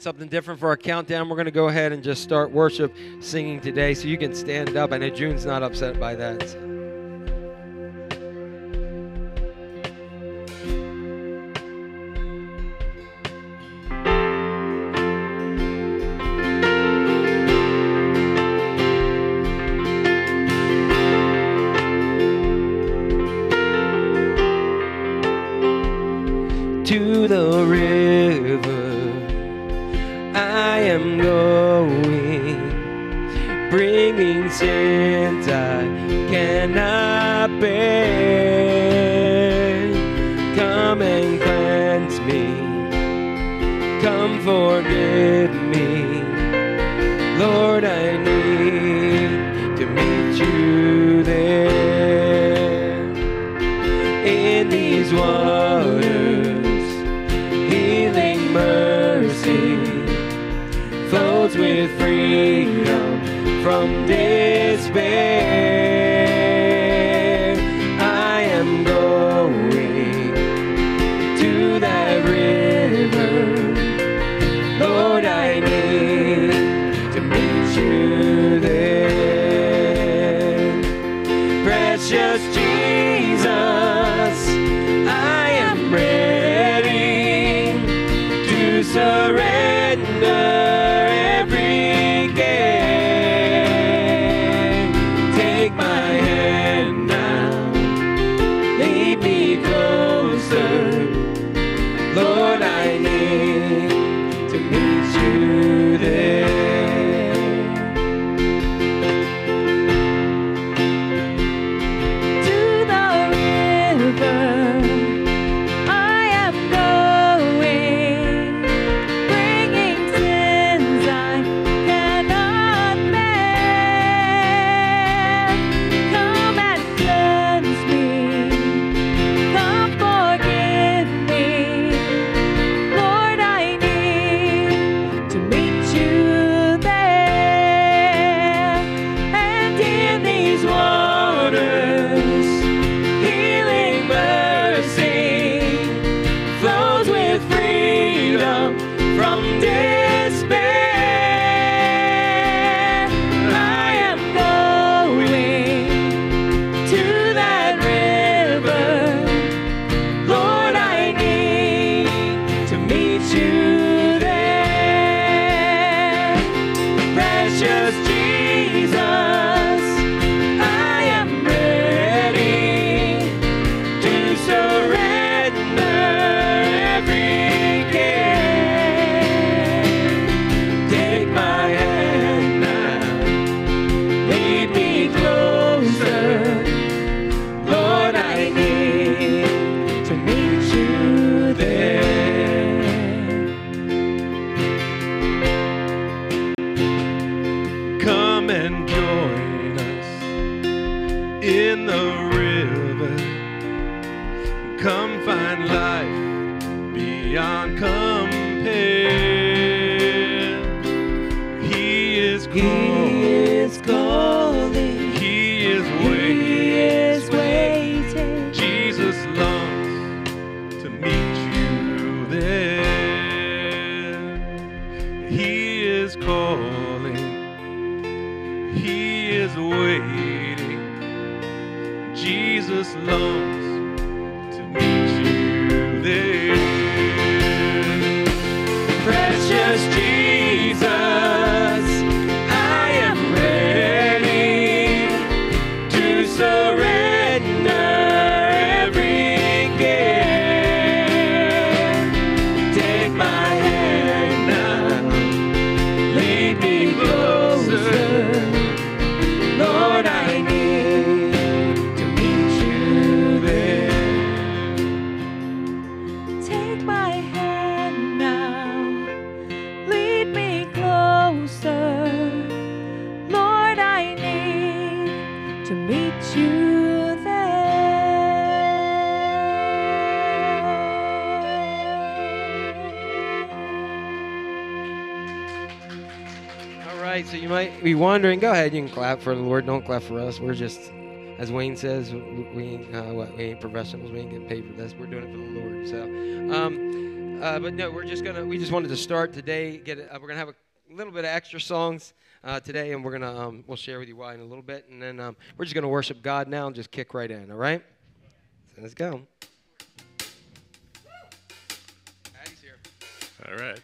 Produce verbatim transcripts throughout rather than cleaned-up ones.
something different for our countdown. We're going to go ahead and just start worship singing today, so you can stand up. I know June's not upset by that. To the river I am going, bringing sins I cannot bear. Come and cleanse me, come forgive me, Lord, I need to meet you there. In these waters, healing mercy flows with freedom from despair. I am going to that river, Lord, I need to meet you there. Precious Jesus, I am ready to surrender every care. Take my hand now, lead me closer, Lord, I need to meet you there. So you might be wondering, go ahead, you can clap for the Lord, don't clap for us. We're just, as Wayne says, we ain't, uh, what, we ain't professionals, we ain't getting paid for this. We're doing it for the Lord. So um, Uh, but no, we're just gonna. We just wanted to start today. Get. Uh, we're gonna have a little bit of extra songs uh, today, and we're gonna. Um, we'll share with you why in a little bit, and then um, we're just gonna worship God now and just kick right in. All right. So let's go. Patty's here. All right.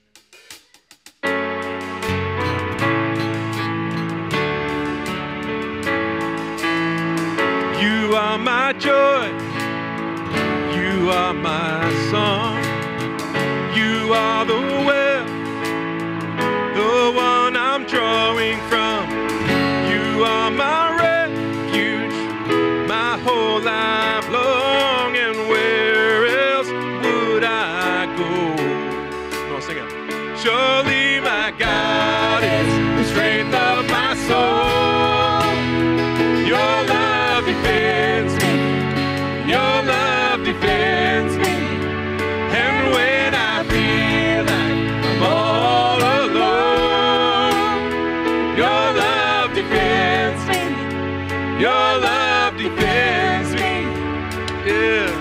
You are my joy. You are my song. You are the well, the one I'm drawing from. You are my refuge, my whole life long. And where else would I go? Come on, sing it. Surely my God is the strength of my soul. Your love defends me. Your love defends me. And when I feel like I'm all alone, your love defends me. Your love defends me. Yeah.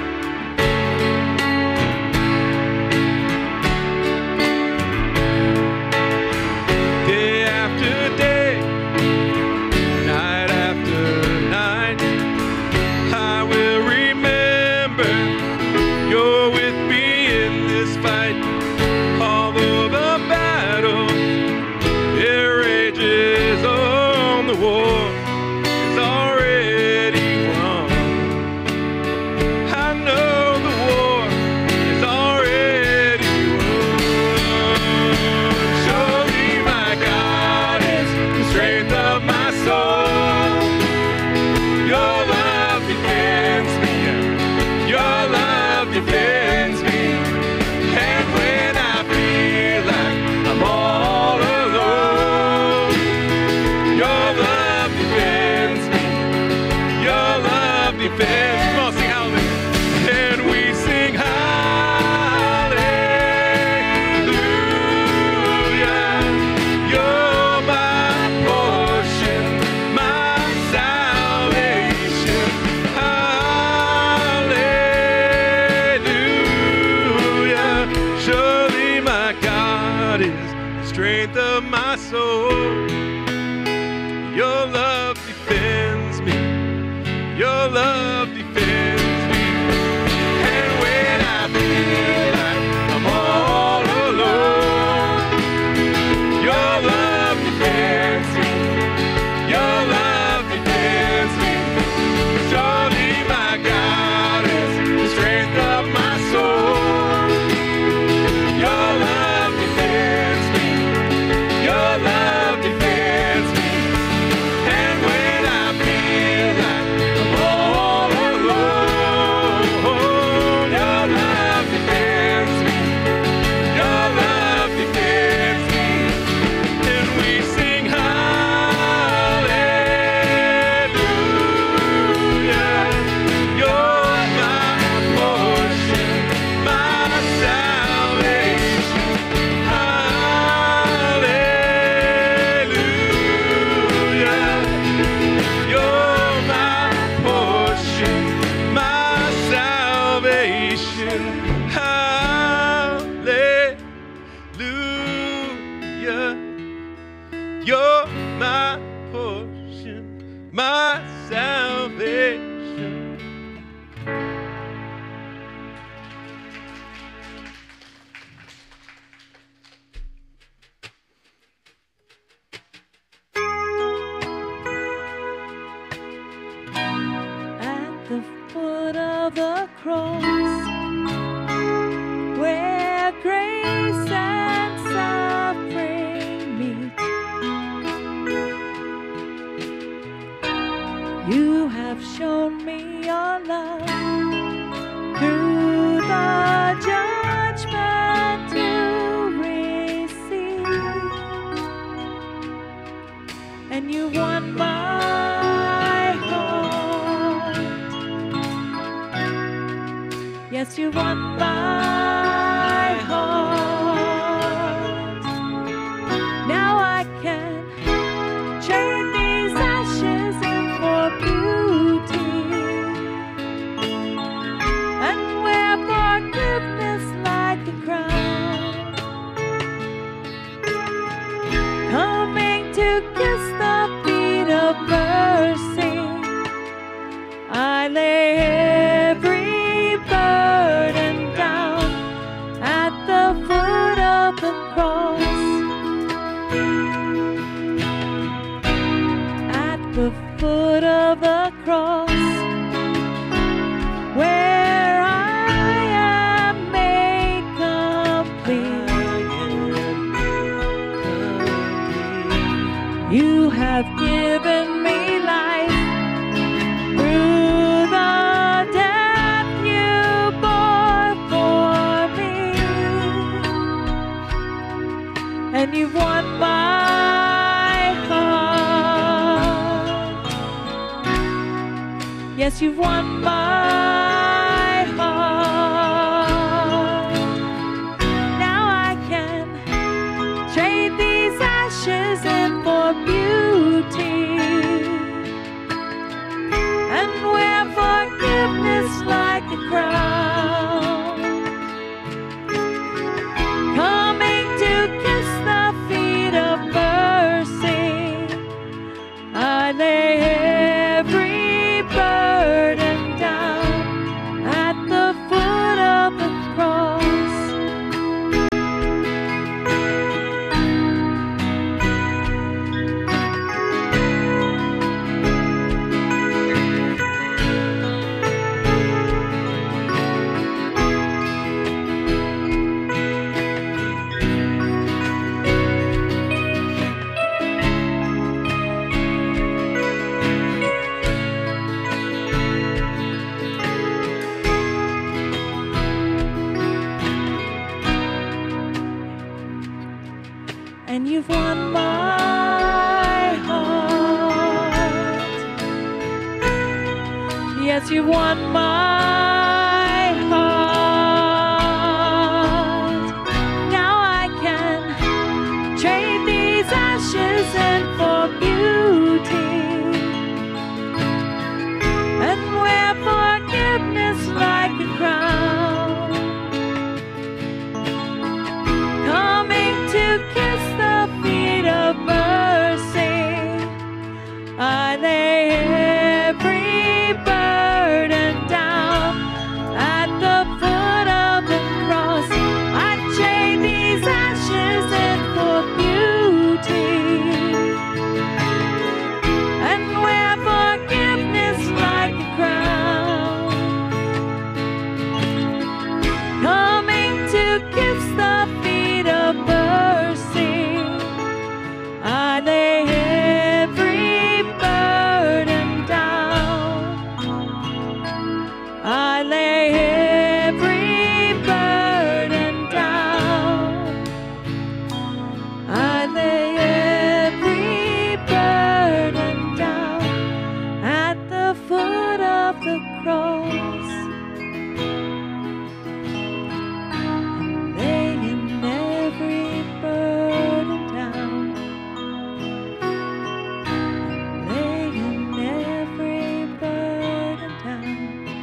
Day after day, night after night, I will remember you're with me in this fight. Although the battle it rages on, the war is already won. I know the war is already won. Surely my God is the strength of my soul. Your love defends me. Your love defends me. And when I feel like I'm all alone, your love defends me. Your love defends. Come on, sing hallelujah. And we sing hallelujah. You're my portion, my salvation. Hallelujah. Surely my God is the strength of my soul. Your love defends me. Your love defends me. And when I feel like I'm all alone, your love defends me. Your love defends me. Surely my God is the strength of my soul. Your love defends me. Your love defends me. And when I feel like I'm all alone, your love defends me. Your love defends me. And we sing hallelujah. You're my portion, my salvation. Hallelujah. You're my portion, my salvation. Hallelujah. You're my portion, my salvation. At the foot of the cross, where grace and suffering meet, you have shown me your love through the judgment to receive, and you won my heart. Yes, you won my heart. Now I can trade these ashes in for beauty, and wear forgiveness like a crown. cross, where I am made complete. You have given me life through the death you bore for me, and you've won my heart. Yes, you've won my heart. Now I can trade these ashes in for beauty, and wear forgiveness like a crown. Coming to kiss the feet of mercy, I lay every burden down at the foot of the cross. And you've won my heart. Yes, you've won my heart. Now I can trade these ashes in for beauty, and wear forgiveness like a crown. Coming to kiss the feet of mercy, I lay every burden down at the foot of the cross. I trade these ashes in for beauty, and wear forgiveness like a crown. Coming to kiss the feet of mercy, I lay every burden down. I lay every burden down. I lay every burden down at the foot of the cross. I'm laying every burden down. I'm laying every burden down.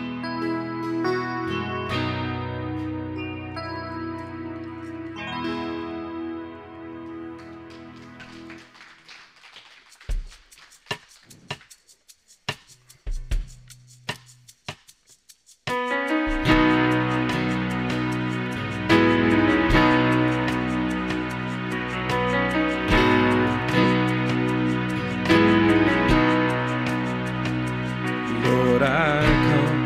Lord, I come,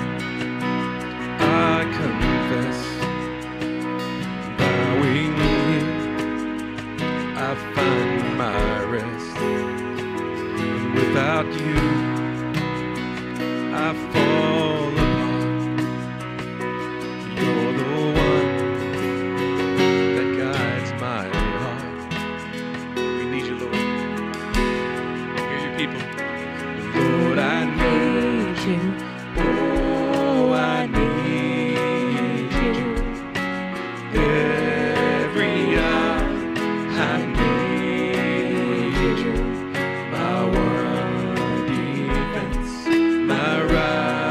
I confess, bowing here, I find my rest. And without you, I fall apart. You're the one that guides my heart. We need you, Lord. Hear your people. Lord, I need you. Oh, I need you. Every hour I need you. My one defense, my right.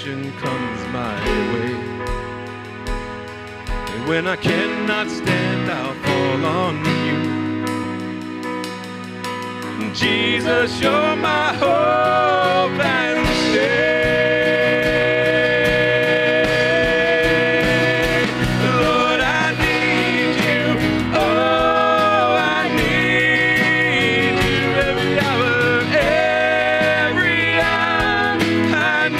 temptation comes my way. And when I cannot stand, I'll fall on you. Jesus, you're my hope and stay. Lord, I need you. Oh, I need you every hour, every hour. I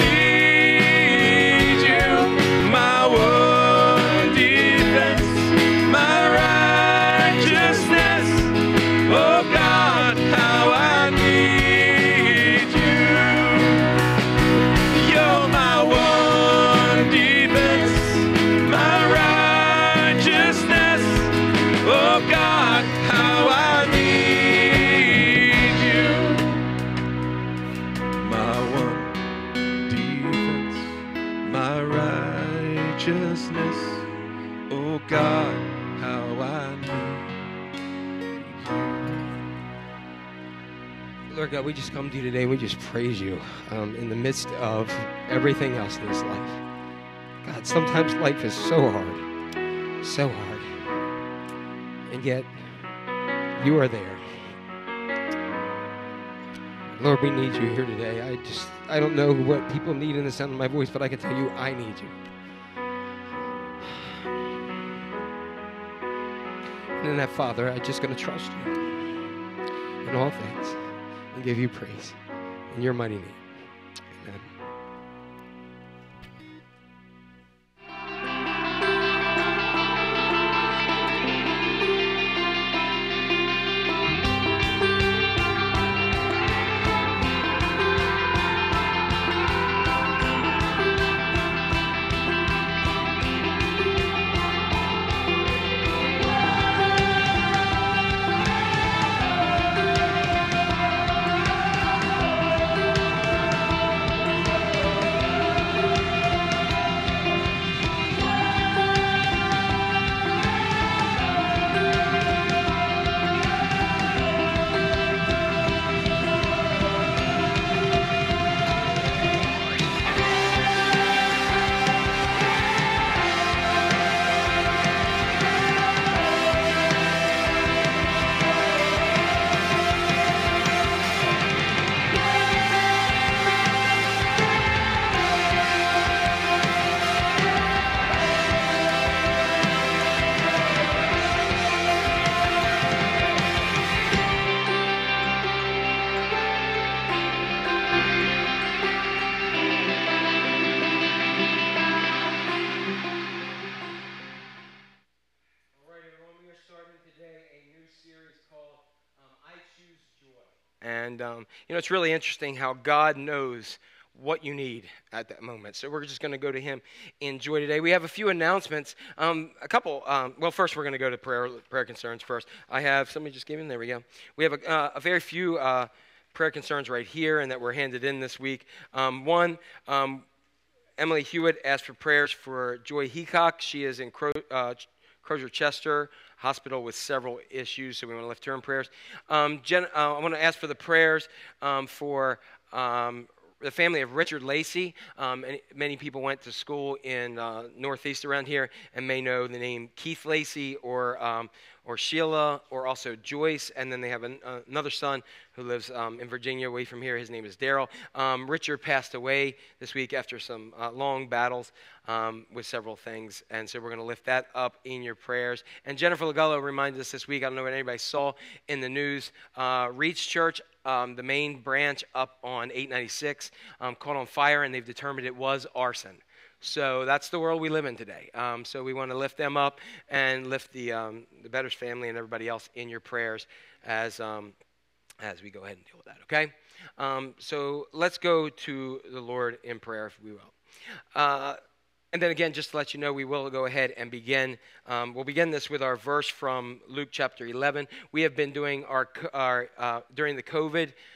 need you, my one defense, my righteousness. Oh God, how I need you. You're my one defense, my righteousness. Oh God, how I need you. My one defense, my righteousness. Oh God, how I need you. Lord God, we just come to you today. We just praise you um, in the midst of everything else in this life. God, sometimes life is so hard, so hard. And yet, you are there. Lord, we need you here today. I just, I don't know what people need in the sound of my voice, but I can tell you, I need you. And in that, Father, I'm just going to trust you in all things and give you praise in your mighty name. Amen. And, um, you know, it's really interesting how God knows what you need at that moment. So we're just going to go to him in joy today. We have a few announcements. Um, a couple, um, well, first we're going to go to prayer prayer concerns first. I have, somebody just gave in, there we go. We have a, uh, a very few uh, prayer concerns right here and that were handed in this week. Um, one, um, Emily Hewitt asked for prayers for Joy Heacock. She is in Cro- uh, Crozier Chester Hospital with several issues, so we want to lift her in prayers. Um, Jen, uh, I want to ask for the prayers um, for um, the family of Richard Lacey. Um, and many people went to school in uh, Northeast around here and may know the name Keith Lacey or um, or Sheila or also Joyce. And then they have an, uh, another son who lives um, in Virginia away from here. His name is Daryl. Um, Richard passed away this week after some uh, long battles um, with several things. And so we're going to lift that up in your prayers. And Jennifer Lagullo reminded us this week, I don't know what anybody saw in the news, uh, Reach Church, um, the main branch up on eight ninety-six, um, caught on fire, and they've determined it was arson. So that's the world we live in today. Um, so we want to lift them up and lift the um, the Betters family and everybody else in your prayers as um, as we go ahead and deal with that, okay? Um, so let's go to the Lord in prayer, if we will. Uh, and then again, just to let you know, we will go ahead and begin. Um, we'll begin this with our verse from Luke chapter eleven. We have been doing our, our uh, during the COVID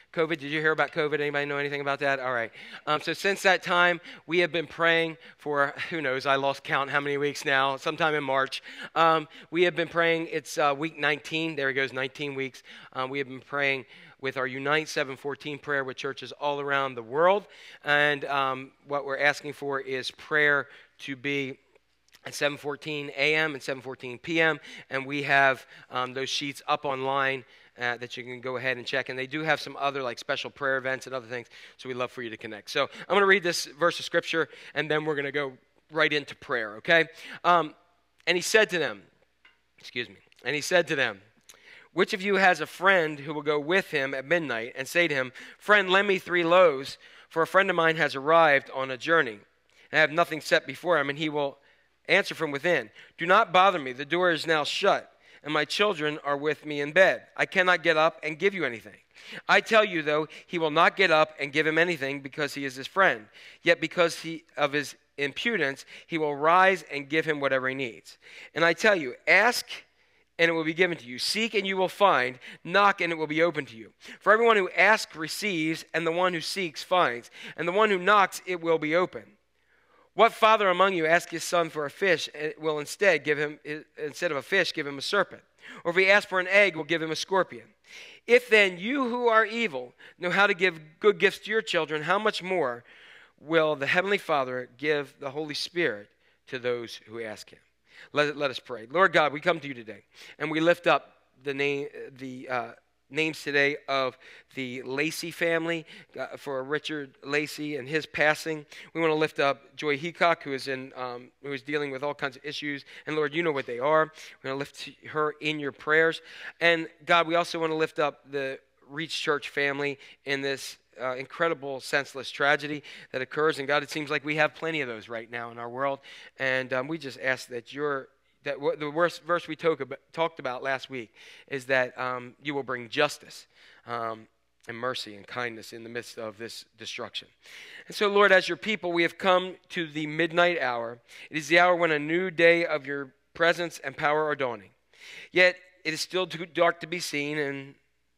COVID, did you hear about COVID? Anybody know anything about that? All right. Um, so since that time, we have been praying for, who knows, I lost count how many weeks now, sometime in March. Um, we have been praying, it's uh, week nineteen, there it goes, nineteen weeks. Um, we have been praying with our Unite seven fourteen prayer with churches all around the world. And um, what we're asking for is prayer to be at seven fourteen a.m. and seven fourteen p.m. And we have um, those sheets up online uh, that you can go ahead and check. And they do have some other like special prayer events and other things, so we'd love for you to connect. So I'm going to read this verse of Scripture, and then we're going to go right into prayer, okay? Um, and he said to them, excuse me, and he said to them, which of you has a friend who will go with him at midnight and say to him, friend, lend me three loaves, for a friend of mine has arrived on a journey, and I have nothing set before him, and he will answer from within, do not bother me, the door is now shut, and my children are with me in bed. I cannot get up and give you anything. I tell you, though, he will not get up and give him anything because he is his friend. Yet because he, of his impudence, he will rise and give him whatever he needs. And I tell you, ask and it will be given to you. Seek and you will find. Knock and it will be opened to you. For everyone who asks receives, and the one who seeks finds. And the one who knocks, it will be opened. What father among you asks his son for a fish, and will instead give him, instead of a fish, give him a serpent? Or if he asks for an egg, will give him a scorpion? If then you who are evil know how to give good gifts to your children, how much more will the Heavenly Father give the Holy Spirit to those who ask him? Let, let us pray. Lord God, we come to you today, and we lift up the name, the uh, names today of the Lacey family uh, for Richard Lacey and his passing. We want to lift up Joy Heacock, who is in, um, who is dealing with all kinds of issues, and Lord, you know what they are. We're going to lift her in your prayers, and God, we also want to lift up the Reach Church family in this Uh, incredible, senseless tragedy that occurs. And God, it seems like we have plenty of those right now in our world. And um, we just ask that you're, that w- the worst verse we talk about, talked about last week is that um, you will bring justice um, and mercy and kindness in the midst of this destruction. And so, Lord, as your people, we have come to the midnight hour. It is the hour when a new day of your presence and power are dawning. Yet it is still too dark to be seen, and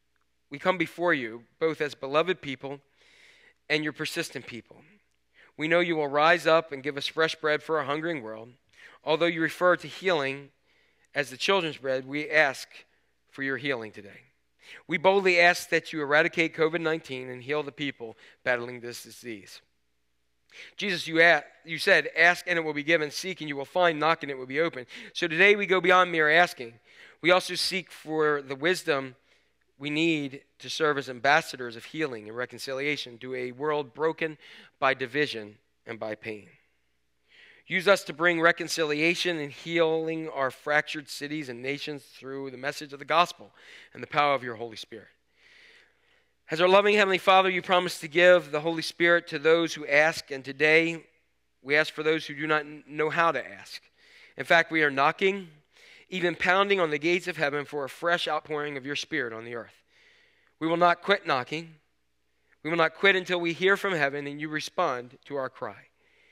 we come before you, both as beloved people and your persistent people. We know you will rise up and give us fresh bread for a hungering world. Although you refer to healing as the children's bread, we ask for your healing today. We boldly ask that you eradicate covid nineteen and heal the people battling this disease. Jesus, you, asked, you said, ask and it will be given, seek and you will find, knock and it will be open. So today we go beyond mere asking. We also seek for the wisdom we need to serve as ambassadors of healing and reconciliation to a world broken by division and by pain. Use us to bring reconciliation and healing our fractured cities and nations through the message of the gospel and the power of your Holy Spirit. As our loving Heavenly Father, you promised to give the Holy Spirit to those who ask, and today we ask for those who do not know how to ask. In fact, we are knocking, even pounding on the gates of heaven for a fresh outpouring of your Spirit on the earth. We will not quit knocking. We will not quit until we hear from heaven and you respond to our cry.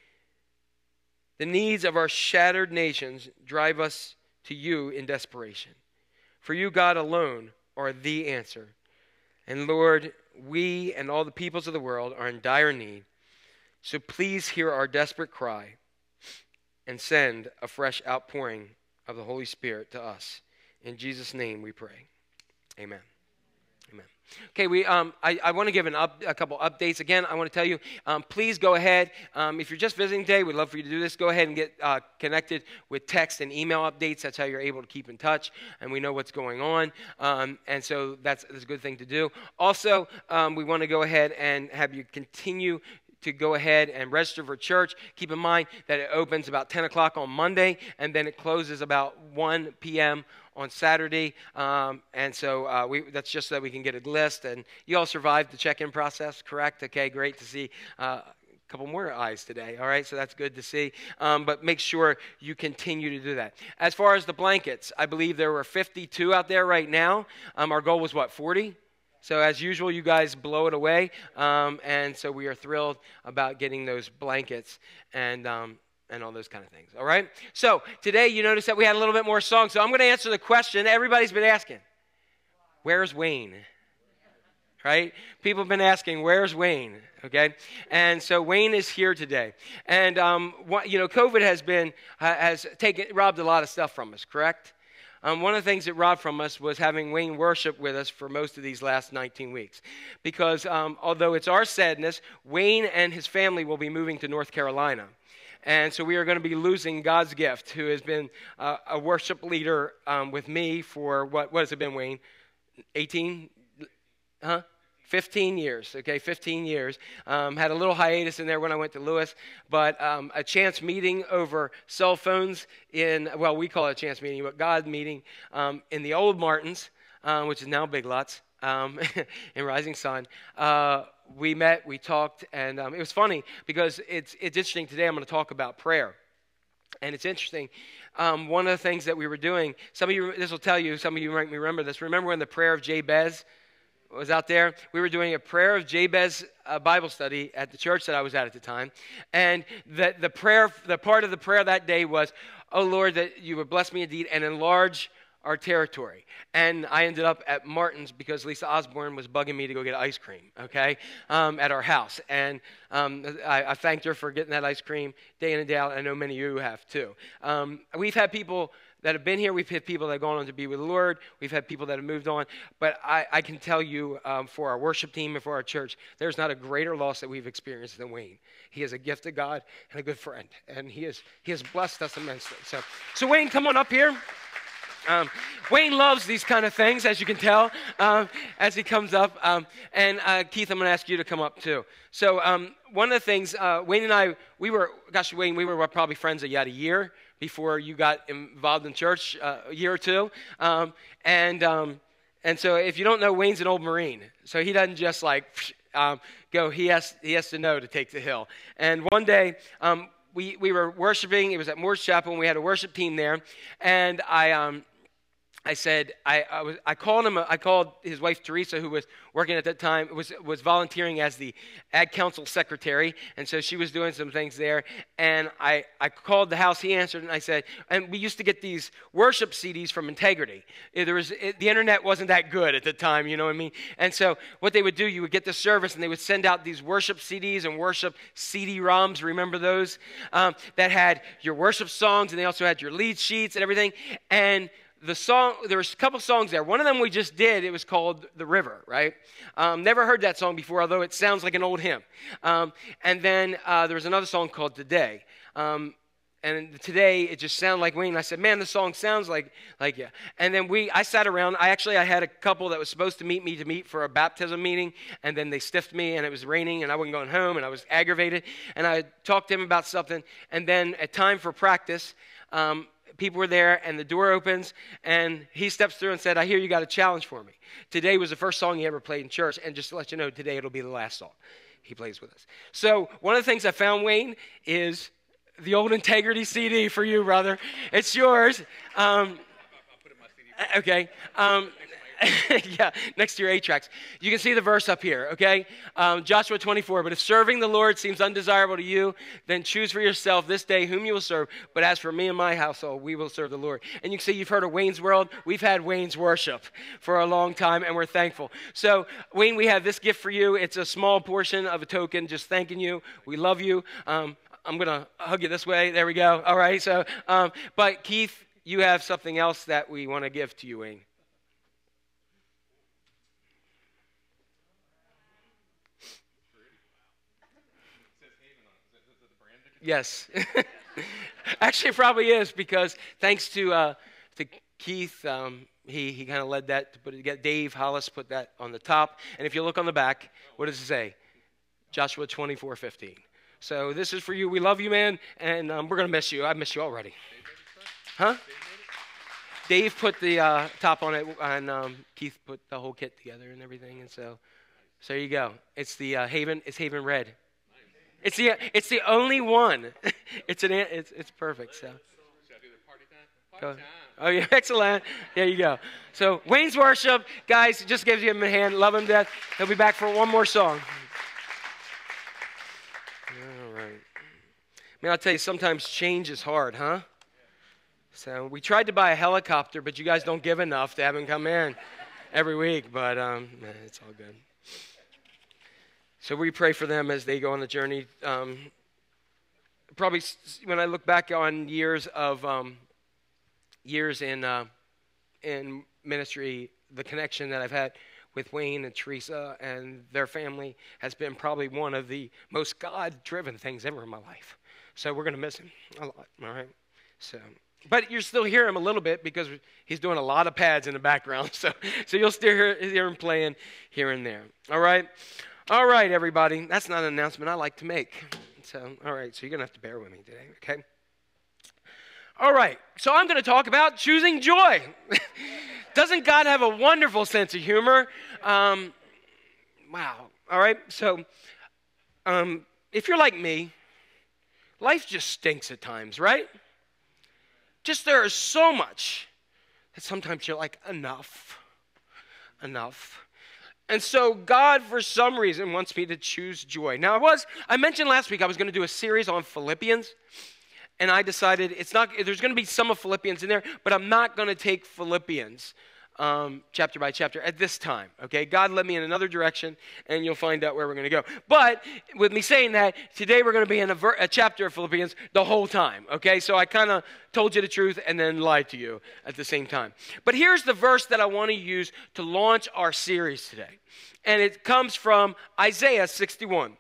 The needs of our shattered nations drive us to you in desperation. For you, God, alone are the answer. And Lord, we and all the peoples of the world are in dire need. So please hear our desperate cry and send a fresh outpouring of the Holy Spirit to us. In Jesus' name we pray. Amen. Amen. Okay, we. Um, I, I want to give an up, a couple updates. Again, I want to tell you, um, please go ahead. Um, if you're just visiting today, we'd love for you to do this. Go ahead and get uh, connected with text and email updates. That's how you're able to keep in touch, and we know what's going on. Um, and so that's, that's a good thing to do. Also, um, we want to go ahead and have you continue to go ahead and register for church. Keep in mind that it opens about ten o'clock on Monday, and then it closes about one p.m. on Saturday. Um, and so uh, we, that's just so that we can get a list. And you all survived the check-in process, correct? Okay, great to see uh, a couple more eyes today. All right, so that's good to see. Um, but make sure you continue to do that. As far as the blankets, I believe there were fifty-two out there right now. Um, our goal was, what, forty? So as usual, you guys blow it away, um, and so we are thrilled about getting those blankets and um, and all those kind of things, all right? So today you notice that we had a little bit more songs, so I'm going to answer the question everybody's been asking. Where's Wayne? right? People have been asking, where's Wayne, okay? And so Wayne is here today. And, um, what, you know, COVID has been, has taken, robbed a lot of stuff from us, correct? Um, one of the things that robbed from us was having Wayne worship with us for most of these last nineteen weeks. Because um, although it's our sadness, Wayne and his family will be moving to North Carolina. And so we are going to be losing God's gift, who has been uh, a worship leader um, with me for, what, what has it been, Wayne? eighteen? Huh? fifteen years, okay, fifteen years. Um, had a little hiatus in there when I went to Lewis, but um, a chance meeting over cell phones in, well, we call it a chance meeting, but God meeting um, in the old Martins, um, which is now Big Lots, um, in Rising Sun. Uh, we met, we talked, and um, it was funny because it's, it's interesting. Today I'm going to talk about prayer. And it's interesting. Um, one of the things that we were doing, some of you, this will tell you, some of you might remember this. Remember when the prayer of Jabez was out there? We were doing a prayer of Jabez uh, Bible study at the church that I was at at the time. And the, the prayer, the part of the prayer that day was, oh Lord, that you would bless me indeed and enlarge our territory. And I ended up at Martin's because Lisa Osborne was bugging me to go get ice cream, okay, um, at our house. And um, I, I thanked her for getting that ice cream day in and day out. I know many of you have too. Um, we've had people that have been here. We've had people that have gone on to be with the Lord. We've had people that have moved on. But I, I can tell you um, for our worship team and for our church, there's not a greater loss that we've experienced than Wayne. He is a gift of God and a good friend. And he, is, he has blessed us immensely. So, so Wayne, come on up here. Um, Wayne loves these kind of things, as you can tell, um, as he comes up. Um, and uh, Keith, I'm going to ask you to come up too. So um, one of the things, uh, Wayne and I, we were, gosh, Wayne, we were probably friends yet a year before you got involved in church, uh, a year or two. Um, and um, and so if you don't know, Wayne's an old Marine. So he doesn't just like um, go, he has, he has to know to take the hill. And one day, um, we, we were worshiping. It was at Moore's Chapel, and we had a worship team there. And I... Um, I said, I, I, was, I called him, I called his wife, Teresa, who was working at that time, was, was volunteering as the Ag Council secretary, and so she was doing some things there, and I, I called the house, he answered, and I said, and we used to get these worship C Ds from Integrity. There was, it, the internet wasn't that good at the time, you know what I mean? And so what they would do, you would get the service, and they would send out these worship C Ds and worship C D ROMs, remember those? Um, that had your worship songs, and they also had your lead sheets and everything, and the song, there was a couple songs there. One of them we just did, it was called The River, right? Um, never heard that song before, although it sounds like an old hymn. Um, and then uh, there was another song called Today. Um, and today, it just sounded like Wayne. I said, man, the song sounds like, like yeah. And then we, I sat around. I actually, I had a couple that was supposed to meet me to meet for a baptism meeting. And then they stiffed me, and it was raining, and I wasn't going home, and I was aggravated. And I talked to him about something. And then at time for practice, um, people were there, and the door opens, and he steps through and said, I hear you got a challenge for me. Today was the first song he ever played in church, and just to let you know, today it'll be the last song he plays with us. So one of the things I found, Wayne, is the old Integrity C D for you, brother. It's yours. Um, okay. Um, yeah, next to your eight tracks. You can see the verse up here, okay? Um, Joshua twenty-four, but if serving the Lord seems undesirable to you, then choose for yourself this day whom you will serve. But as for me and my household, we will serve the Lord. And you can see you've heard of Wayne's World. We've had Wayne's Worship for a long time, and we're thankful. So, Wayne, we have this gift for you. It's a small portion of a token just thanking you. We love you. Um, I'm going to hug you this way. There we go. All right. So, um, but Keith, you have something else that we want to give to you, Wayne. Yes. Actually, it probably is, because thanks to uh, to Keith, um, he, he kind of led that to put it together. Dave Hollis put that on the top. And if you look on the back, what does it say? Joshua twenty-four fifteen. So this is for you. We love you, man, and um, we're going to miss you. I miss you already. Huh? Dave put the uh, top on it, and um, Keith put the whole kit together and everything. And so, so there you go. It's the uh, Haven. It's Haven Red. It's the it's the only one. it's an it's it's perfect. So. Go. Oh yeah, excellent. There you go. So Wayne's Worship, guys, just gives him a hand. Love him to death. He'll be back for one more song. All right. Man, I'll tell you, sometimes change is hard, huh? So we tried to buy a helicopter, but you guys don't give enough to have him come in every week. But um, it's all good. So we pray for them as they go on the journey. Um, probably s- when I look back on years of um, years in uh, in ministry, the connection that I've had with Wayne and Teresa and their family has been probably one of the most God-driven things ever in my life. So we're going to miss him a lot, all right? So, but you still hear him a little bit because he's doing a lot of pads in the background. So, so you'll still hear, hear him playing here and there, all right? All right, everybody. That's not an announcement I like to make. So, all right, so you're going to have to bear with me today, okay? All right, so I'm going to talk about choosing joy. Doesn't God have a wonderful sense of humor? Um, wow. All right. So um, if you're like me, life just stinks at times, right? Just there is so much that sometimes you're like, enough, enough. And so God, for some reason, wants me to choose joy. Now, I was, I mentioned last week I was going to do a series on Philippians. And I decided it's not, there's going to be some of Philippians in there, but I'm not going to take Philippians um, chapter by chapter at this time, okay? God led me in another direction, and you'll find out where we're going to go. But with me saying that, today we're going to be in a, ver- a chapter of Philippians the whole time, okay? So I kind of told you the truth and then lied to you at the same time. But here's the verse that I want to use to launch our series today. And it comes from Isaiah sixty-one.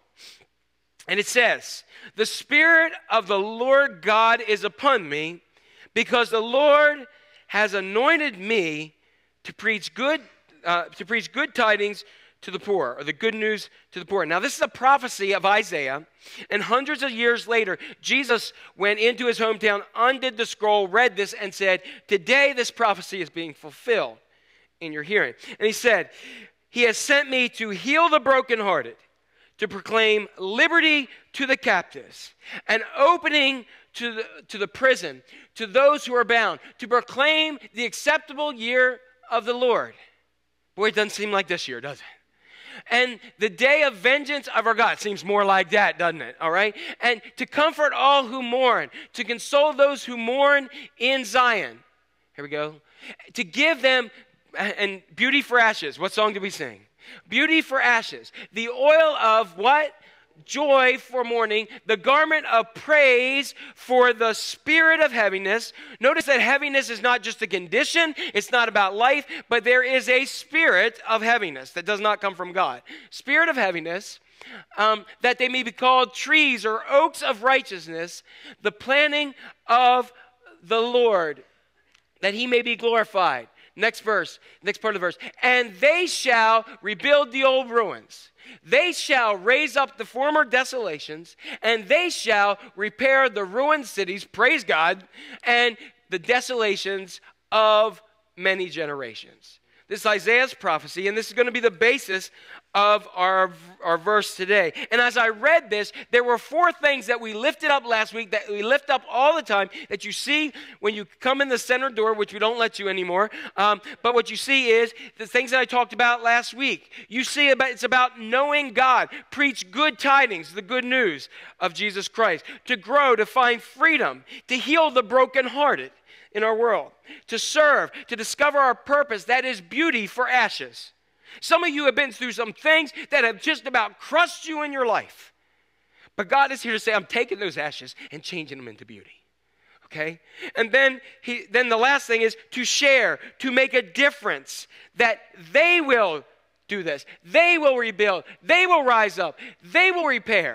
And it says, "The Spirit of the Lord God is upon me, because the Lord has anointed me to preach good, uh, to preach good tidings to the poor," or the good news to the poor. Now, this is a prophecy of Isaiah, and hundreds of years later, Jesus went into his hometown, undid the scroll, read this, and said, "Today this prophecy is being fulfilled in your hearing." And he said, "He has sent me to heal the brokenhearted, to proclaim liberty to the captives, and opening to the, to the prison, to those who are bound, to proclaim the acceptable year of the Lord." Boy, it doesn't seem like this year, does it? "And the day of vengeance of our God." Seems more like that, doesn't it? All right? "And to comfort all who mourn, to console those who mourn in Zion." Here we go. "To give them, and beauty for ashes." What song did we sing? Beauty for ashes. "The oil of" what? "Joy for mourning. The garment of praise for the spirit of heaviness." Notice that heaviness is not just a condition. It's not about life. But there is a spirit of heaviness that does not come from God. Spirit of heaviness. Um, "that they may be called trees or oaks of righteousness, the planting of the Lord, that he may be glorified." Next verse, next part of the verse. "And they shall rebuild the old ruins. They shall raise up the former desolations, and they shall repair the ruined cities," praise God, "and the desolations of many generations." This is Isaiah's prophecy, and this is going to be the basis of our, our verse today. And as I read this, there were four things that we lifted up last week, that we lift up all the time, that you see when you come in the center door, which we don't let you anymore. Um, but what you see is the things that I talked about last week. You see about, it's about knowing God, preach good tidings, the good news of Jesus Christ, to grow, to find freedom, to heal the brokenhearted in our world, to serve, to discover our purpose, that is beauty for ashes. Some of you have been through some things that have just about crushed you in your life. But God is here to say, I'm taking those ashes and changing them into beauty. Okay? And then he then the last thing is to share, to make a difference, that they will do this. They will rebuild. They will rise up. They will repair.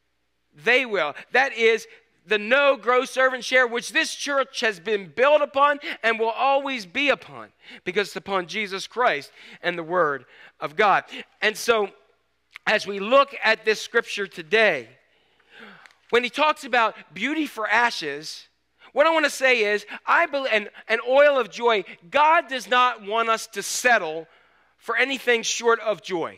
They will. That is the know, grow, serve, and share, which this church has been built upon and will always be upon, because it's upon Jesus Christ and the Word of God. And so, as we look at this scripture today, when he talks about beauty for ashes, what I want to say is, I believe, and an oil of joy, God does not want us to settle for anything short of joy.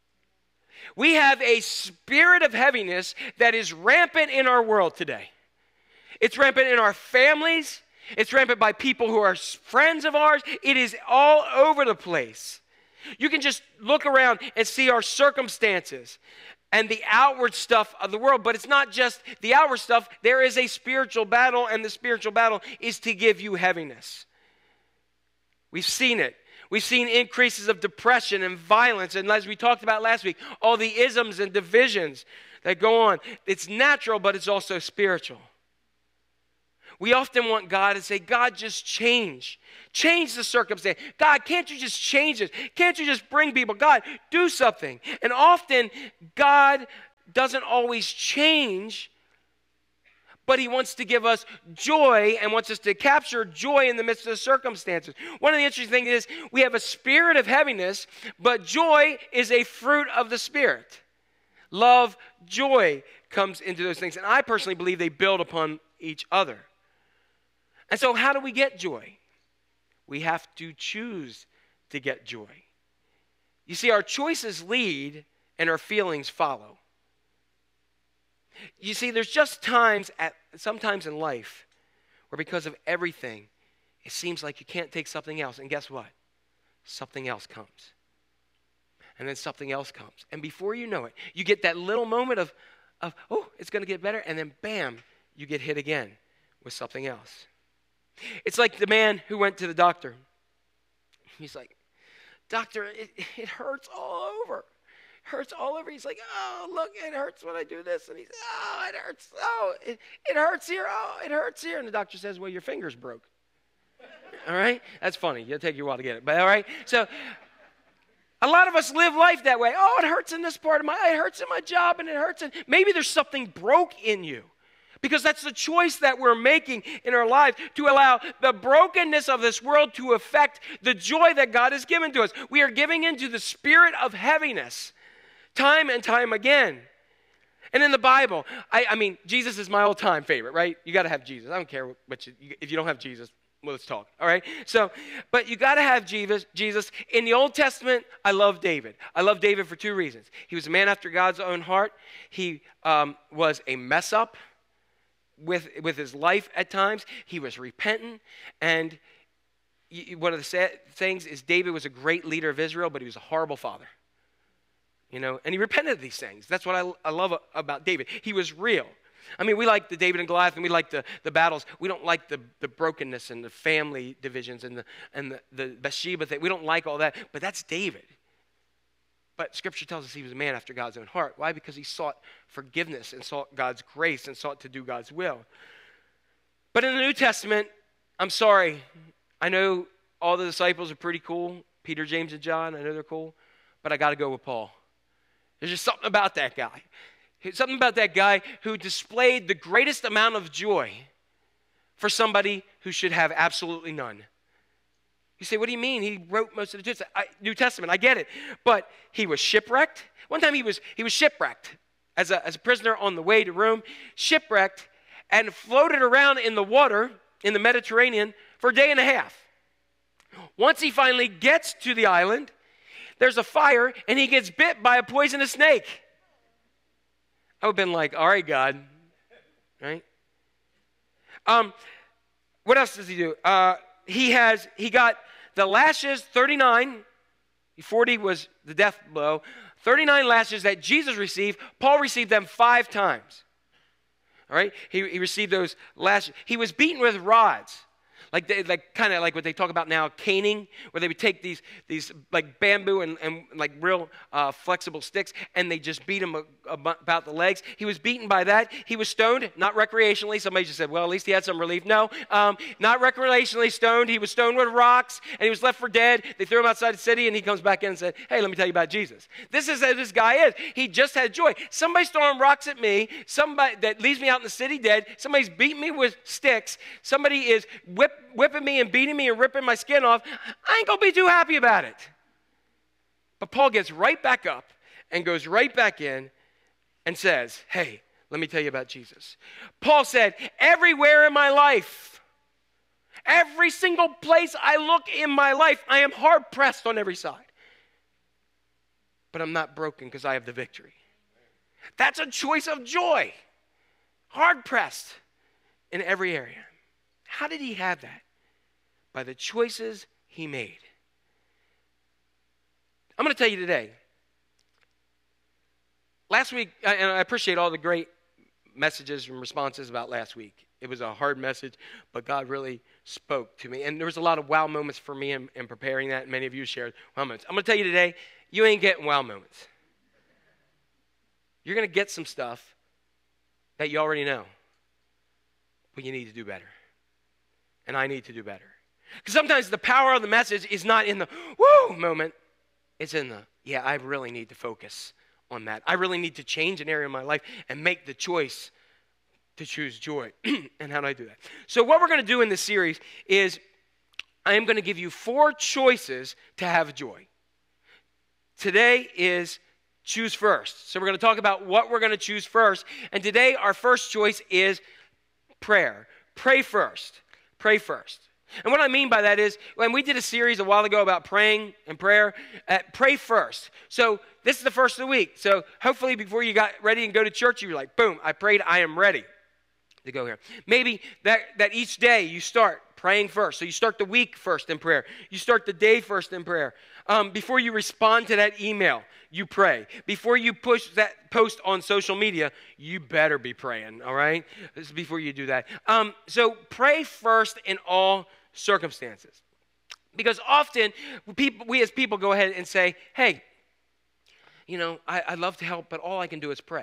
We have a spirit of heaviness that is rampant in our world today. It's rampant in our families. It's rampant by people who are friends of ours. It is all over the place. You can just look around and see our circumstances and the outward stuff of the world. But it's not just the outward stuff. There is a spiritual battle, and the spiritual battle is to give you heaviness. We've seen it. We've seen increases of depression and violence, and as we talked about last week, all the isms and divisions that go on. It's natural, but it's also spiritual. We often want God to say, God, just change. Change the circumstance. God, can't you just change it? Can't you just bring people? God, do something. And often, God doesn't always change, but he wants to give us joy and wants us to capture joy in the midst of the circumstances. One of the interesting things is we have a spirit of heaviness, but joy is a fruit of the Spirit. Love, joy comes into those things. And I personally believe they build upon each other. And so how do we get joy? We have to choose to get joy. You see, our choices lead and our feelings follow. You see, there's just times, at sometimes in life, where because of everything, it seems like you can't take something else. And guess what? Something else comes. And then something else comes. And before you know it, you get that little moment of, of oh, it's going to get better. And then bam, you get hit again with something else. It's like the man who went to the doctor. He's like, doctor, it, it hurts all over. Hurts all over. He's like, oh, look, it hurts when I do this. And he's, oh, it hurts. Oh, it, it hurts here. Oh, it hurts here. And the doctor says, well, your finger's broke. All right? That's funny. It'll take you a while to get it. But all right? So a lot of us live life that way. Oh, it hurts in this part of my, it hurts in my job, and it hurts in, maybe there's something broke in you. Because that's the choice that we're making in our lives, to allow the brokenness of this world to affect the joy that God has given to us. We are giving into the spirit of heaviness time and time again. And in the Bible, I, I mean, Jesus is my all-time favorite, right? You got to have Jesus. I don't care what you, if you don't have Jesus. Well, let's talk, all right? So, but you got to have Jesus. Jesus. In the Old Testament, I love David. I love David for two reasons. He was a man after God's own heart. He um, was a mess up with, with his life at times. He was repentant. And one of the sad things is David was a great leader of Israel, but he was a horrible father. You know, and he repented of these things. That's what I, I love about David. He was real. I mean, we like the David and Goliath, and we like the, the battles. We don't like the, the brokenness and the family divisions and the and the, the Bathsheba thing. We don't like all that, but that's David. But Scripture tells us he was a man after God's own heart. Why? Because he sought forgiveness and sought God's grace and sought to do God's will. But in the New Testament, I'm sorry, I know all the disciples are pretty cool, Peter, James, and John. I know they're cool, but I got to go with Paul. There's just something about that guy. Something about that guy who displayed the greatest amount of joy for somebody who should have absolutely none. You say, what do you mean? He wrote most of the New Testament. I get it. But he was shipwrecked. One time he was he was shipwrecked as a, as a prisoner on the way to Rome, shipwrecked and floated around in the water in the Mediterranean for a day and a half. Once he finally gets to the island, there's a fire, and he gets bit by a poisonous snake. I would have been like, all right, God, right? Um, what else does he do? Uh, he has, he got the lashes, thirty-nine, forty was the death blow, thirty-nine lashes that Jesus received. Paul received them five times, all right? He, he received those lashes. He was beaten with rods. Like, they, like kind of like what they talk about now, caning, where they would take these, these like bamboo and, and like real uh, flexible sticks, and they just beat him a, a, about the legs. He was beaten by that. He was stoned, not recreationally. Somebody just said, well, at least he had some relief. No, um, not recreationally stoned. He was stoned with rocks, and he was left for dead. They threw him outside the city, and he comes back in and said, hey, let me tell you about Jesus. This is how this guy is. He just had joy. Somebody's throwing rocks at me. Somebody that leaves me out in the city dead. Somebody's beating me with sticks. Somebody is whipped whipping me and beating me and ripping my skin off, I ain't going to be too happy about it. But Paul gets right back up and goes right back in and says, hey, let me tell you about Jesus. Paul said, everywhere in my life, every single place I look in my life, I am hard-pressed on every side. But I'm not broken because I have the victory. That's a choice of joy. Hard-pressed in every area. How did he have that? By the choices he made. I'm going to tell you today. Last week, and I appreciate all the great messages and responses about last week. It was a hard message, but God really spoke to me. And there was a lot of wow moments for me in, in preparing that. And many of you shared wow moments. I'm going to tell you today, you ain't getting wow moments. You're going to get some stuff that you already know, but you need to do better. And I need to do better. Because sometimes the power of the message is not in the woo moment. It's in the, yeah, I really need to focus on that. I really need to change an area of my life and make the choice to choose joy. And how do I do that? So what we're going to do in this series is I am going to give you four choices to have joy. Today is choose first. So we're going to talk about what we're going to choose first. And today our first choice is prayer. Pray first. Pray first. And what I mean by that is, when we did a series a while ago about praying and prayer, uh, pray first. So this is the first of the week. So hopefully before you got ready and go to church, you were like, boom, I prayed, I am ready to go here. Maybe that, that each day you start praying first. So you start the week first in prayer. You start the day first in prayer. Um, before you respond to that email, you pray. Before you push that post on social media, you better be praying, all right? This is before you do that. Um, so pray first in all circumstances. Because often, people, we as people go ahead and say, hey, you know, I, I'd love to help, but all I can do is pray.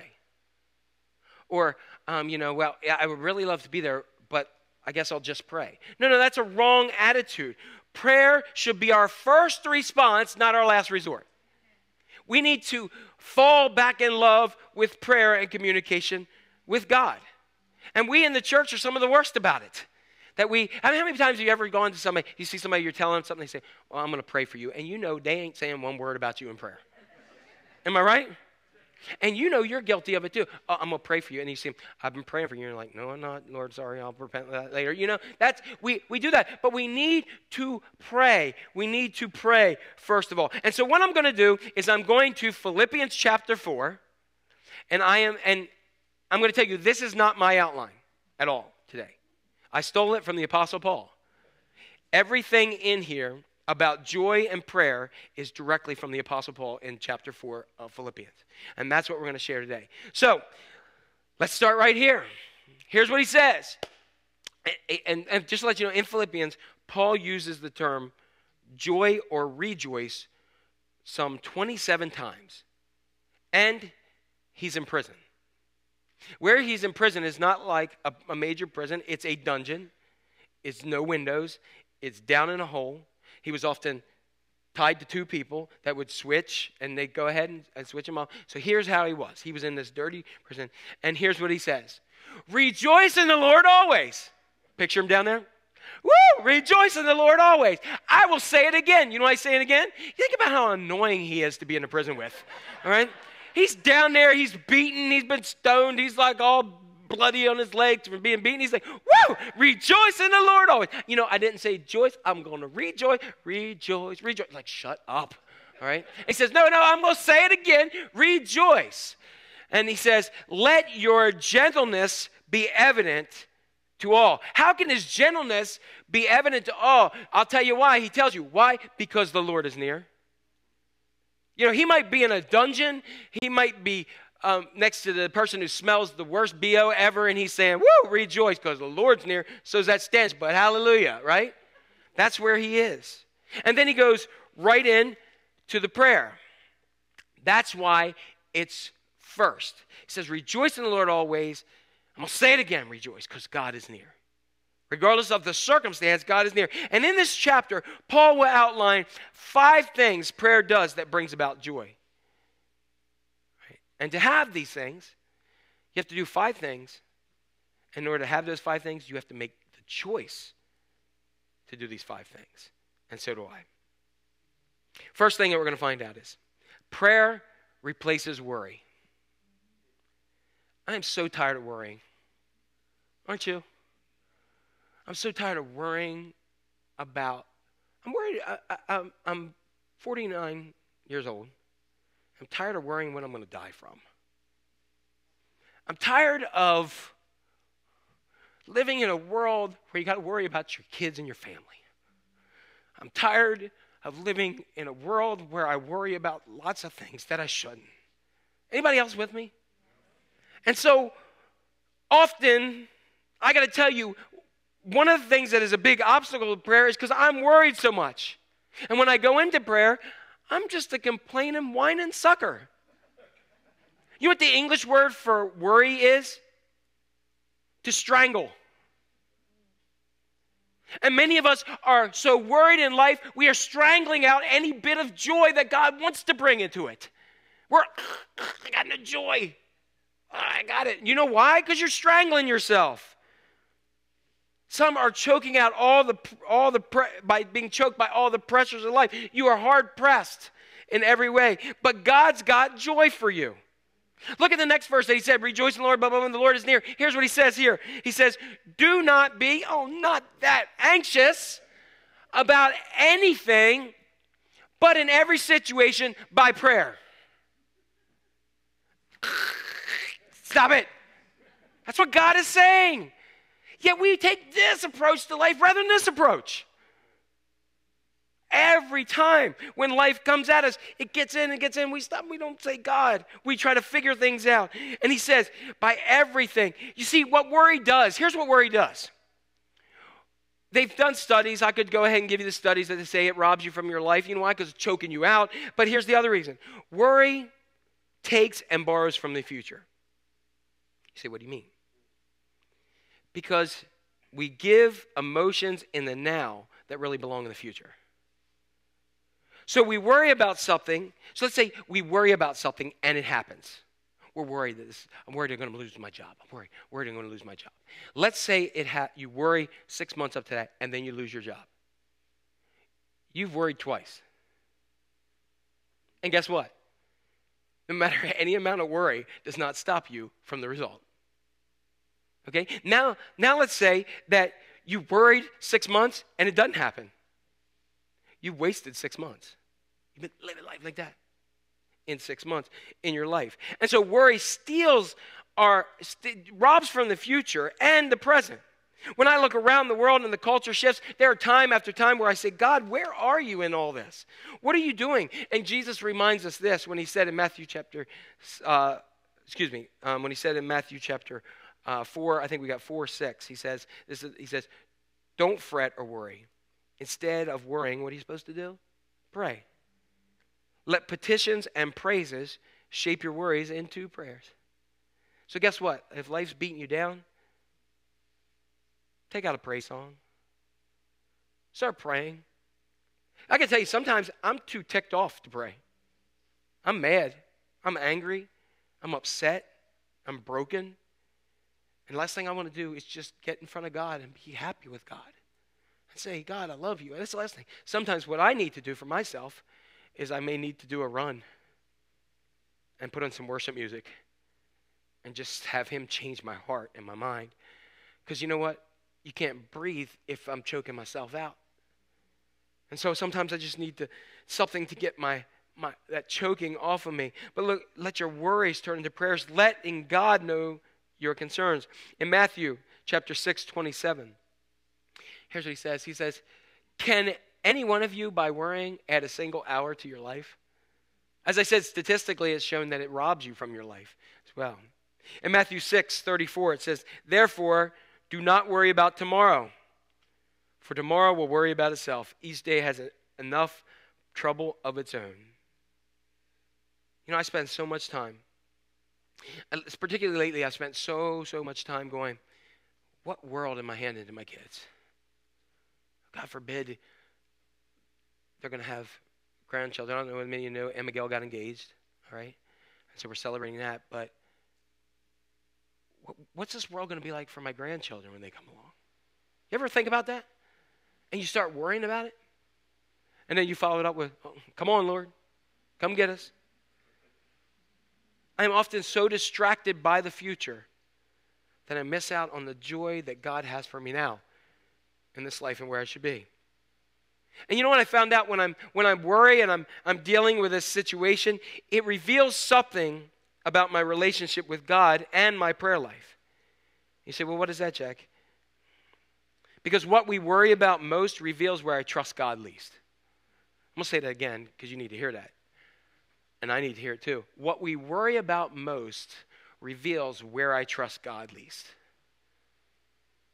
Or, um, you know, well, yeah, I would really love to be there, but I guess I'll just pray. No, no, that's a wrong attitude. Prayer should be our first response, not our last resort. We need to fall back in love with prayer and communication with God. And we in the church are some of the worst about it. That we, I mean, how many times have you ever gone to somebody, you see somebody, you're telling them something, they say, well, I'm going to pray for you. And you know they ain't saying one word about you in prayer. Am I right? And you know you're guilty of it too. Oh, I'm going to pray for you. And you see, I've been praying for you. And you're like, no, I'm not. Lord, sorry, I'll repent of that later. You know, that's, we, we do that. But we need to pray. We need to pray first of all. And so what I'm going to do is I'm going to Philippians chapter four. And I am, and I'm going to tell you, this is not my outline at all today. I stole it from the Apostle Paul. Everything in here about joy and prayer is directly from the Apostle Paul in chapter four of Philippians. And that's what we're going to share today. So, let's start right here. Here's what he says. And, and, and just to let you know, in Philippians, Paul uses the term joy or rejoice some twenty-seven times. And he's in prison. Where he's in prison is not like a, a major prison. It's a dungeon. It's no windows. It's down in a hole. He was often tied to two people that would switch, and they'd go ahead and, and switch him off. So here's how he was. He was in this dirty prison, and here's what he says. Rejoice in the Lord always. Picture him down there. Woo! Rejoice in the Lord always. I will say it again. You know why I say it again? Think about how annoying he is to be in a prison with. All right? He's down there. He's beaten. He's been stoned. He's like all bloody on his legs from being beaten. He's like, woo, rejoice in the Lord always. You know, I didn't say joyce. I'm going to rejoice, rejoice, rejoice. Like, shut up, all right? He says, no, no, I'm going to say it again, rejoice. And he says, let your gentleness be evident to all. How can his gentleness be evident to all? I'll tell you why. He tells you. Why? Because the Lord is near. You know, he might be in a dungeon. He might be Um, next to the person who smells the worst B O ever, and he's saying, woo, rejoice, because the Lord's near, so that stench, but hallelujah, right? That's where he is. And then he goes right in to the prayer. That's why it's first. He says, rejoice in the Lord always. I'm going to say it again, rejoice, because God is near. Regardless of the circumstance, God is near. And in this chapter, Paul will outline five things prayer does that brings about joy. And to have these things, you have to do five things. In order to have those five things, you have to make the choice to do these five things. And so do I. First thing that we're going to find out is prayer replaces worry. I am so tired of worrying. Aren't you? I'm so tired of worrying about, I'm worried, I, I, I'm, I'm forty-nine years old. I'm tired of worrying what I'm going to die from. I'm tired of living in a world where you got to worry about your kids and your family. I'm tired of living in a world where I worry about lots of things that I shouldn't. Anybody else with me? And so often I got to tell you, one of the things that is a big obstacle to prayer is because I'm worried so much. And when I go into prayer, I'm just a complaining, whining sucker. You know what the English word for worry is? To strangle. And many of us are so worried in life, we are strangling out any bit of joy that God wants to bring into it. We're, I got no joy. I got it. You know why? Because you're strangling yourself. Some are choking out all the, all the, by being choked by all the pressures of life. You are hard pressed in every way. But God's got joy for you. Look at the next verse that he said, rejoice in the Lord, blah, blah, blah, when the Lord is near. Here's what he says here. He says, do not be, oh, not that anxious about anything, but in every situation by prayer. Stop it. That's what God is saying. Yet we take this approach to life rather than this approach. Every time when life comes at us, it gets in and gets in. We stop. We don't say God. We try to figure things out. And he says, by everything. You see, what worry does, here's what worry does. They've done studies. I could go ahead and give you the studies that say it robs you from your life. You know why? Because it's choking you out. But here's the other reason. Worry takes and borrows from the future. You say, what do you mean? Because we give emotions in the now that really belong in the future. So we worry about something. So let's say we worry about something and it happens. We're worried that this, I'm worried I'm going to lose my job. I'm worried, worried I'm going to lose my job. Let's say it ha- you worry six months up to that and then you lose your job. You've worried twice. And guess what? No matter any amount of worry does not stop you from the result. Okay? Now, now let's say that you worried six months and it doesn't happen. You wasted six months. You've been living life like that in six months in your life. And so worry steals our, st- robs from the future and the present. When I look around the world and the culture shifts, there are time after time where I say, God, where are you in all this? What are you doing? And Jesus reminds us this when he said in Matthew chapter, uh, excuse me, um, when he said in Matthew chapter uh, four, I think we got four, six, he says, this is, he says, don't fret or worry. Instead of worrying, what are you supposed to do? Pray. Let petitions and praises shape your worries into prayers. So guess what? If life's beating you down, take out a praise song. Start praying. I can tell you, sometimes I'm too ticked off to pray. I'm mad. I'm angry. I'm upset. I'm broken. And the last thing I want to do is just get in front of God and be happy with God. And say, God, I love you. And that's the last thing. Sometimes what I need to do for myself is I may need to do a run and put on some worship music and just have him change my heart and my mind. Because you know what? You can't breathe if I'm choking myself out. And so sometimes I just need to something to get my, my that choking off of me. But look, let your worries turn into prayers, letting God know your concerns. In Matthew chapter six, twenty-seven, here's what he says. He says, can any one of you, by worrying, add a single hour to your life? As I said, statistically, it's shown that it robs you from your life as well. In Matthew six, thirty-four, it says, therefore, do not worry about tomorrow, for tomorrow will worry about itself. Each day has enough trouble of its own. You know, I spend so much time, particularly lately, I've spent so, so much time going, what world am I handing to my kids? God forbid they're going to have grandchildren. I don't know if many of you know, Emma Gail got engaged, all right? And so we're celebrating that. But what's this world going to be like for my grandchildren when they come along? You ever think about that? And you start worrying about it? And then you follow it up with, oh, come on, Lord. Come get us. I am often so distracted by the future that I miss out on the joy that God has for me now in this life and where I should be. And you know what I found out when I'm when I'm worried and I'm I'm dealing with this situation, it reveals something about my relationship with God and my prayer life. You say, well, what is that, Jack? Because what we worry about most reveals where I trust God least. I'm going to say that again because you need to hear that. And I need to hear it too. What we worry about most reveals where I trust God least.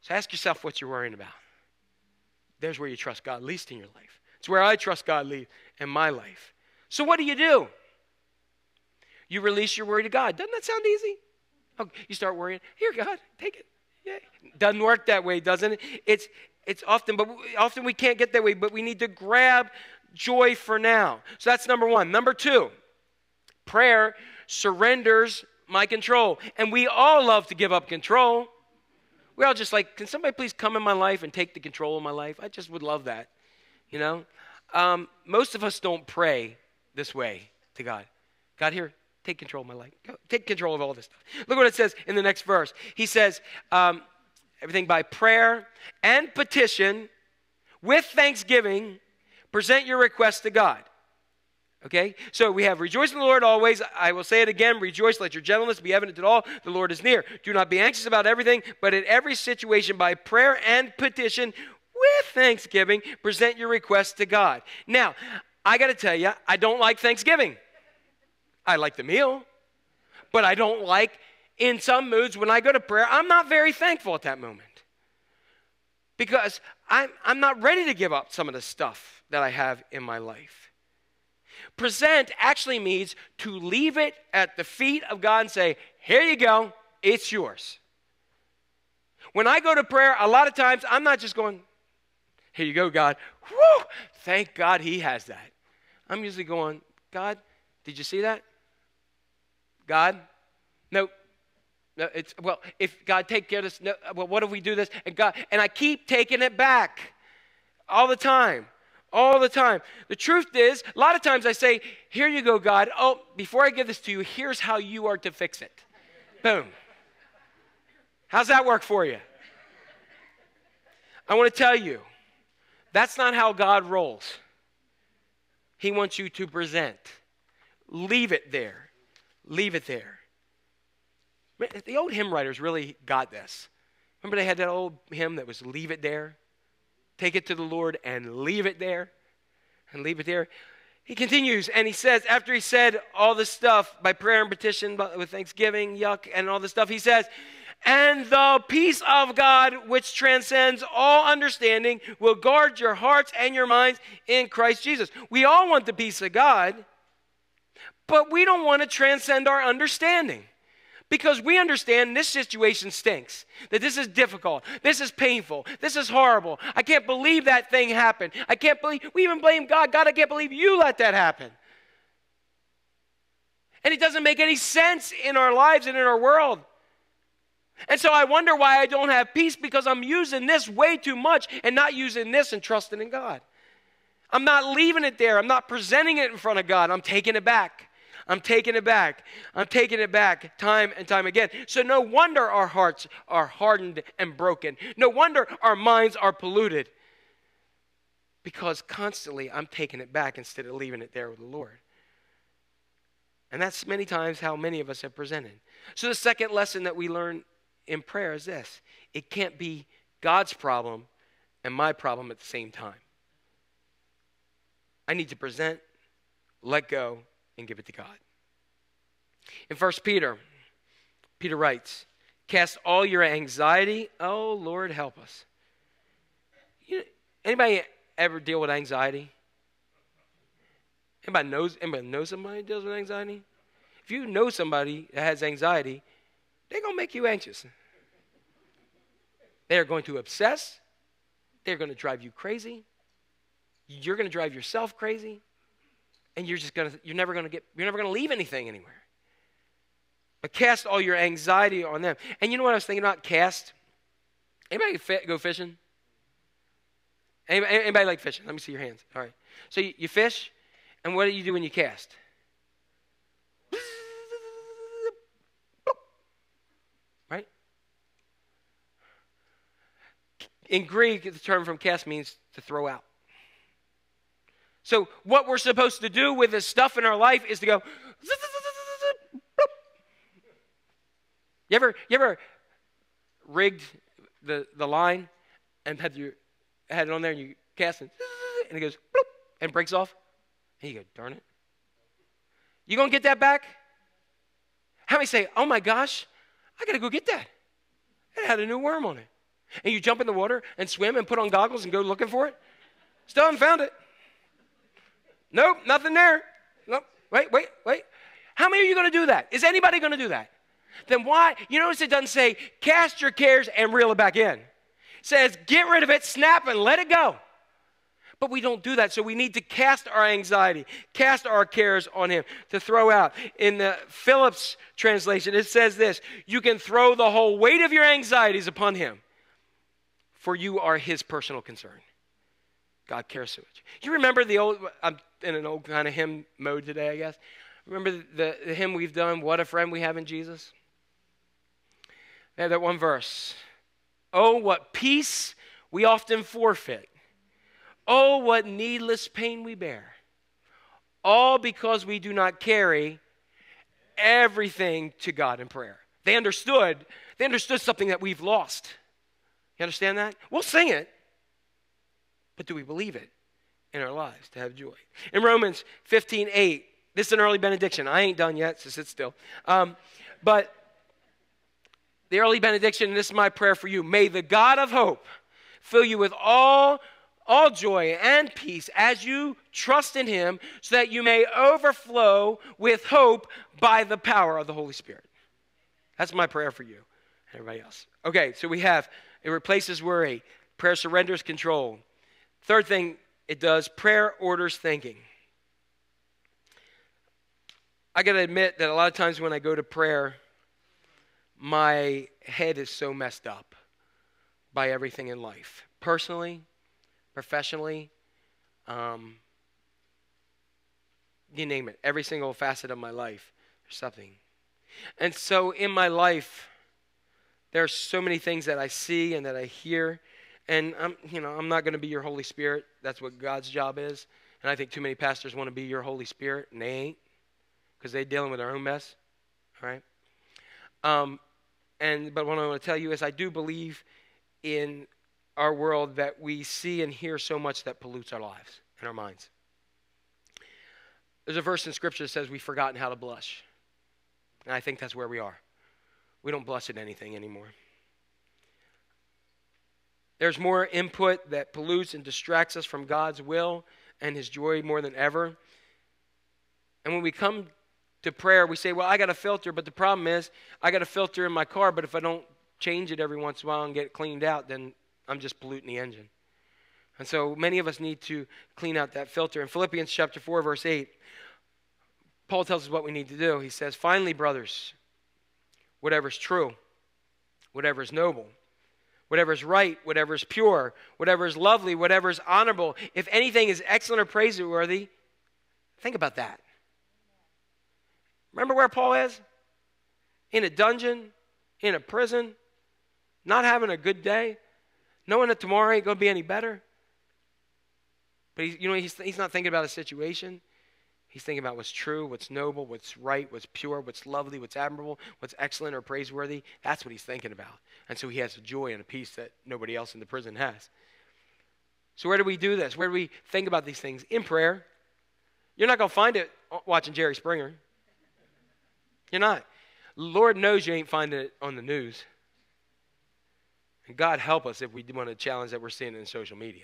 So ask yourself what you're worrying about. There's where you trust God least in your life. It's where I trust God least in my life. So what do you do? You release your worry to God. Doesn't that sound easy? Oh, you start worrying. Here, God, take it. Yeah. Doesn't work that way, doesn't it? It's it's often, but often we can't get that way, but we need to grab joy for now. So that's number one. Number two, prayer surrenders my control. And we all love to give up control. We're all just like, can somebody please come in my life and take the control of my life? I just would love that, you know? Um, most of us don't pray this way to God. God, here, take control of my life. Go, take control of all this stuff. Look what it says in the next verse. He says, um, everything by prayer and petition with thanksgiving, present your request to God. Okay? So we have rejoice in the Lord always. I will say it again. Rejoice. Let your gentleness be evident to all. The Lord is near. Do not be anxious about everything, but in every situation by prayer and petition with thanksgiving, present your request to God. Now, I got to tell you, I don't like Thanksgiving. I like the meal, but I don't like, in some moods, when I go to prayer, I'm not very thankful at that moment. Because I'm, I'm not ready to give up some of the stuff that I have in my life. Present actually means to leave it at the feet of God and say, here you go, it's yours. When I go to prayer, a lot of times, I'm not just going, here you go, God. Whew, thank God he has that. I'm usually going, God, did you see that? God? No. No, it's, well, if God take care of this, no, well, what if we do this? And God, and I keep taking it back all the time. All the time. The truth is, a lot of times I say, here you go, God. Oh, before I give this to you, here's how you are to fix it. Boom. How's that work for you? I want to tell you, that's not how God rolls. He wants you to present. Leave it there. Leave it there. The old hymn writers really got this. Remember they had that old hymn that was leave it there? Take it to the Lord and leave it there. And leave it there. He continues and he says, after he said all this stuff by prayer and petition, with thanksgiving, yuck, and all this stuff, he says, and the peace of God, which transcends all understanding, will guard your hearts and your minds in Christ Jesus. We all want the peace of God, but we don't want to transcend our understanding. Because we understand this situation stinks, that this is difficult, this is painful, this is horrible. I can't believe that thing happened. I can't believe, we even blame God. God, I can't believe you let that happen. And it doesn't make any sense in our lives and in our world. And so I wonder why I don't have peace, because I'm using this way too much and not using this and trusting in God. I'm not leaving it there. I'm not presenting it in front of God. I'm taking it back. I'm taking it back. I'm taking it back time and time again. So no wonder our hearts are hardened and broken. No wonder our minds are polluted. Because constantly I'm taking it back instead of leaving it there with the Lord. And that's many times how many of us have presented. So the second lesson that we learn in prayer is this. It can't be God's problem and my problem at the same time. I need to present, let go, and give it to God. In First Peter, Peter writes, cast all your anxiety, oh Lord, help us. You know, anybody ever deal with anxiety? Anybody knows, anybody know somebody who deals with anxiety? If you know somebody that has anxiety, they're going to make you anxious. They're going to obsess. They're going to drive you crazy. You're going to drive yourself crazy. And you're just gonna, you're never gonna get, you're never gonna leave anything anywhere. But cast all your anxiety on them. And you know what I was thinking about? Cast. Anybody go fishing? Anybody, anybody like fishing? Let me see your hands. All right. So you, you fish, and what do you do when you cast? Right? In Greek, the term from cast means to throw out. So what we're supposed to do with this stuff in our life is to go. You ever, you ever rigged the, the line and had your had it on there and you cast it and it goes and breaks off? And you go, darn it. You gonna get that back? How many say, oh my gosh, I gotta go get that. It had a new worm on it. And you jump in the water and swim and put on goggles and go looking for it? Still haven't found it. Nope, nothing there. Nope. Wait, wait, wait. How many of you going to do that? Is anybody going to do that? Then why? You notice it doesn't say, cast your cares and reel it back in. It says, get rid of it, snap and let it go. But we don't do that, so we need to cast our anxiety, cast our cares on him, to throw out. In the Phillips translation, it says this, you can throw the whole weight of your anxieties upon him, for you are his personal concern. God cares so much. You remember the old, I'm in an old kind of hymn mode today, I guess. Remember the, the hymn we've done, What a Friend We Have in Jesus? They have that one verse. Oh, what peace we often forfeit. Oh, what needless pain we bear. All because we do not carry everything to God in prayer. They understood, they understood something that we've lost. You understand that? We'll sing it, but do we believe it in our lives to have joy? In Romans fifteen eight, this is an early benediction. I ain't done yet, so sit still. Um, but the early benediction, and this is my prayer for you. May the God of hope fill you with all all joy and peace as you trust in him, so that you may overflow with hope by the power of the Holy Spirit. That's my prayer for you and everybody else. Okay, so we have, it replaces worry. Prayer surrenders control. Third thing it does, prayer orders thinking. I got to admit that a lot of times when I go to prayer, my head is so messed up by everything in life. Personally, professionally, um, you name it. Every single facet of my life, there's something. And so in my life, there are so many things that I see and that I hear. And I'm, you know, I'm not going to be your Holy Spirit. That's what God's job is. And I think too many pastors want to be your Holy Spirit, and they ain't, because they're dealing with their own mess. All right. Um, and but what I want to tell you is, I do believe in our world that we see and hear so much that pollutes our lives and our minds. There's a verse in Scripture that says we've forgotten how to blush. And I think that's where we are. We don't blush at anything anymore. There's more input that pollutes and distracts us from God's will and his joy more than ever. And when we come to prayer, we say, well, I got a filter, but the problem is I got a filter in my car, but if I don't change it every once in a while and get it cleaned out, then I'm just polluting the engine. And so many of us need to clean out that filter. In Philippians chapter four, verse eight, Paul tells us what we need to do. He says, finally, brothers, whatever is true, whatever is noble, whatever is right, whatever is pure, whatever is lovely, whatever is honorable, if anything is excellent or praiseworthy, think about that. Remember where Paul is? In a dungeon, in a prison, not having a good day, knowing that tomorrow ain't going to be any better. But he's, you know, he's, he's not thinking about a situation. He's thinking about what's true, what's noble, what's right, what's pure, what's lovely, what's admirable, what's excellent or praiseworthy. That's what he's thinking about. And so he has a joy and a peace that nobody else in the prison has. So where do we do this? Where do we think about these things? In prayer. You're not going to find it watching Jerry Springer. You're not. Lord knows you ain't finding it on the news. And God help us if we want to challenge that we're seeing in social media.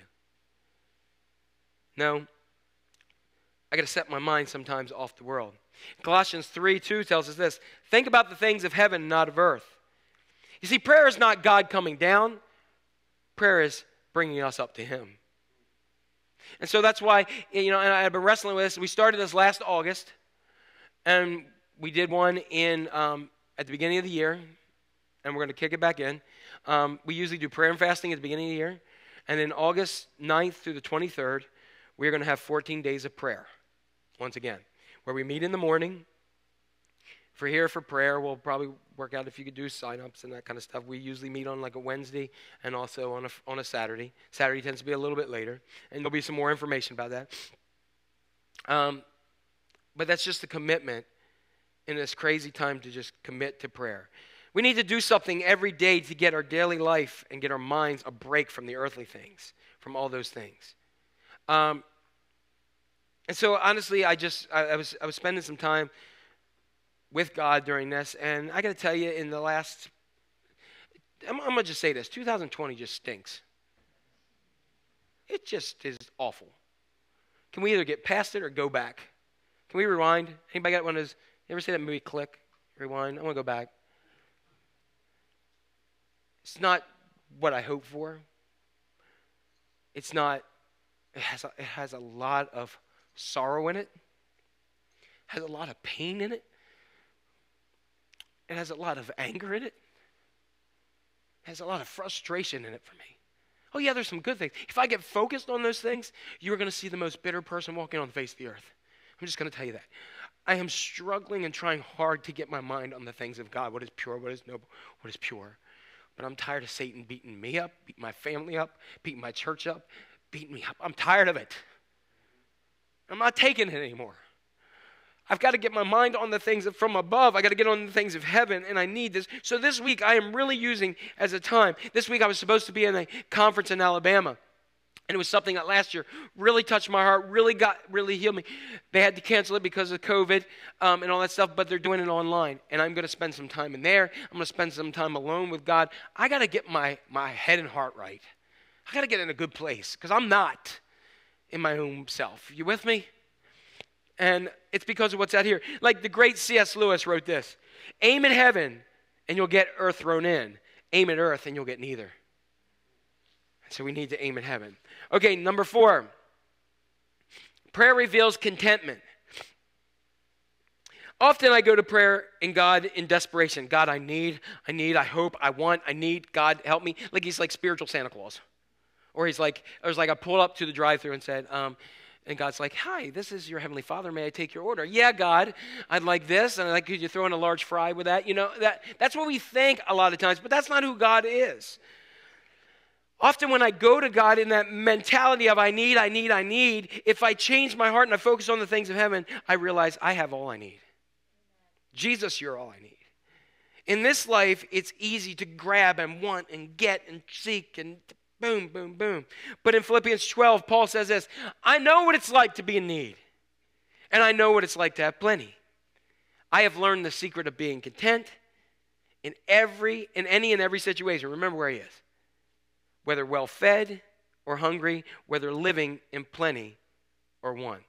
No. I got to set my mind sometimes off the world. Colossians three two tells us this. Think about the things of heaven, not of earth. You see, prayer is not God coming down. Prayer is bringing us up to him. And so that's why, you know, and I've been wrestling with this. We started this last August, and we did one in um, at the beginning of the year, and we're going to kick it back in. Um, we usually do prayer and fasting at the beginning of the year, and then August ninth through the twenty-third, we're going to have fourteen days of prayer, once again, where we meet in the morning. If we're here for prayer, we'll probably work out if you could do sign-ups and that kind of stuff. We usually meet on like a Wednesday and also on a, on a Saturday. Saturday tends to be a little bit later, and there'll be some more information about that. Um, but that's just a commitment in this crazy time to just commit to prayer. We need to do something every day to get our daily life and get our minds a break from the earthly things, from all those things. Um, and so honestly, I just, I, I was I was spending some time with God during this, and I got to tell you, in the last I'm, I'm going to just say this. two thousand twenty just stinks. It just is awful. Can we either get past it or go back? Can we rewind? Anybody got one of those? You ever see that movie Click? Rewind. I want to go back. It's not what I hope for. It's not. It has a, it has a lot of sorrow in it. It has a lot of pain in it. It has a lot of anger in it. It has a lot of frustration in it for me. Oh yeah, there's some good things. If I get focused on those things, you're going to see the most bitter person walking on the face of the earth. I'm just going to tell you that. I am struggling and trying hard to get my mind on the things of God. What is pure, what is noble, what is pure. But I'm tired of Satan beating me up, beating my family up, beating my church up, beating me up. I'm tired of it. I'm not taking it anymore. I've got to get my mind on the things from above. I got to get on the things of heaven, and I need this. So this week, I am really using as a time. This week, I was supposed to be in a conference in Alabama, and it was something that last year really touched my heart, really got, really healed me. They had to cancel it because of COVID um, and all that stuff, but they're doing it online, and I'm going to spend some time in there. I'm going to spend some time alone with God. I got to get my, my head and heart right. I got to get in a good place, because I'm not in my own self. You with me? And it's because of what's out here. Like the great C S Lewis wrote this: aim at heaven and you'll get earth thrown in. Aim at earth and you'll get neither. So we need to aim at heaven. Okay, number four. Prayer reveals contentment. Often I go to prayer in God in desperation. God, I need, I need, I hope, I want, I need. God, help me. Like he's like spiritual Santa Claus. Or he's like, or it's like I pulled up to the drive-thru and said, um, and God's like, hi, this is your Heavenly Father. May I take your order? Yeah, God, I'd like this. And I'd like, could you throw in a large fry with that? You know, that that's what we think a lot of times, but that's not who God is. Often when I go to God in that mentality of I need, I need, I need, if I change my heart and I focus on the things of heaven, I realize I have all I need. Jesus, you're all I need. In this life, it's easy to grab and want and get and seek and boom, boom, boom. But in Philippians twelve, Paul says this: I know what it's like to be in need, and I know what it's like to have plenty. I have learned the secret of being content in every, in any and every situation. Remember where he is. Whether well-fed or hungry, whether living in plenty or want.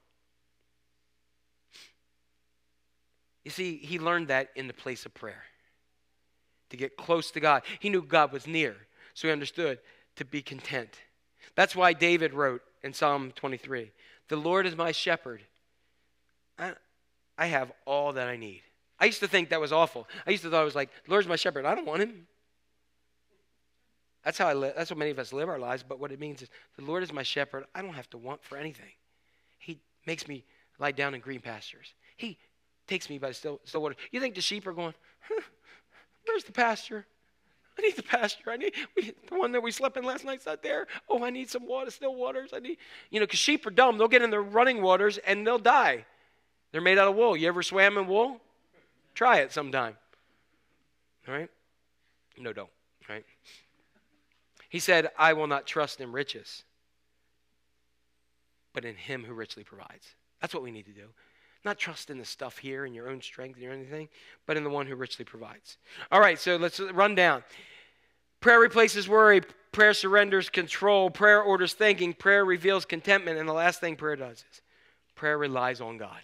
You see, he learned that in the place of prayer. To get close to God. He knew God was near, so he understood to be content. That's why David wrote in Psalm twenty-three, the Lord is my shepherd. I, I have all that I need. I used to think that was awful. I used to thought it was like, the Lord's my shepherd. I don't want him. That's how I live. That's what many of us live our lives. But what it means is, the Lord is my shepherd. I don't have to want for anything. He makes me lie down in green pastures. He takes me by the still, still water. You think the sheep are going, huh, where's the pasture? I need the pasture. I need we, the one that we slept in last night's not there. Oh, I need some water, still waters. I need, you know, because sheep are dumb. They'll get in the running waters and they'll die. They're made out of wool. You ever swam in wool? Try it sometime. All right? No, don't. All right? He said, I will not trust in riches, but in him who richly provides. That's what we need to do. Not trust in the stuff here and your own strength and your own anything, but in the one who richly provides. All right, so let's run down. Prayer replaces worry. Prayer surrenders control. Prayer orders thinking. Prayer reveals contentment. And the last thing prayer does is prayer relies on God.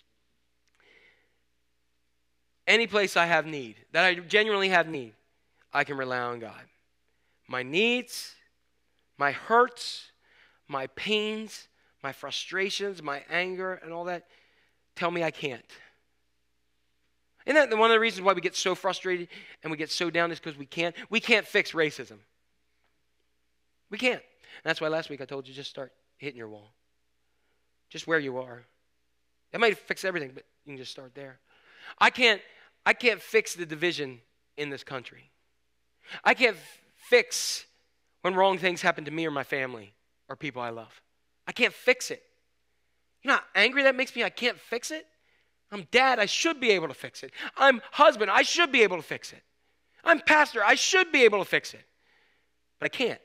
Any place I have need, that I genuinely have need, I can rely on God. My needs, my hurts, my pains, my frustrations, my anger, and all that tell me I can't. Isn't that one of the reasons why we get so frustrated and we get so down is because we can't? We can't fix racism. We can't. And that's why last week I told you just start hitting your wall. Just where you are. That might fix everything, but you can just start there. I can't, I can't fix the division in this country. I can't f- fix when wrong things happen to me or my family or people I love. I can't fix it. You know how angry that makes me? I can't fix it. I'm dad. I should be able to fix it. I'm husband. I should be able to fix it. I'm pastor. I should be able to fix it. But I can't.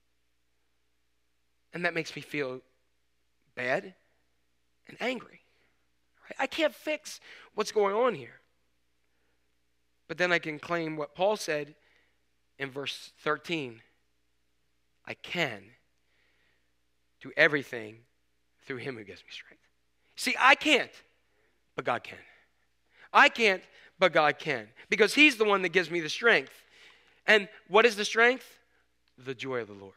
And that makes me feel bad and angry. I can't fix what's going on here. But then I can claim what Paul said in verse thirteen, I can do everything through him who gives me strength. See, I can't, but God can. I can't, but God can. Because he's the one that gives me the strength. And what is the strength? The joy of the Lord.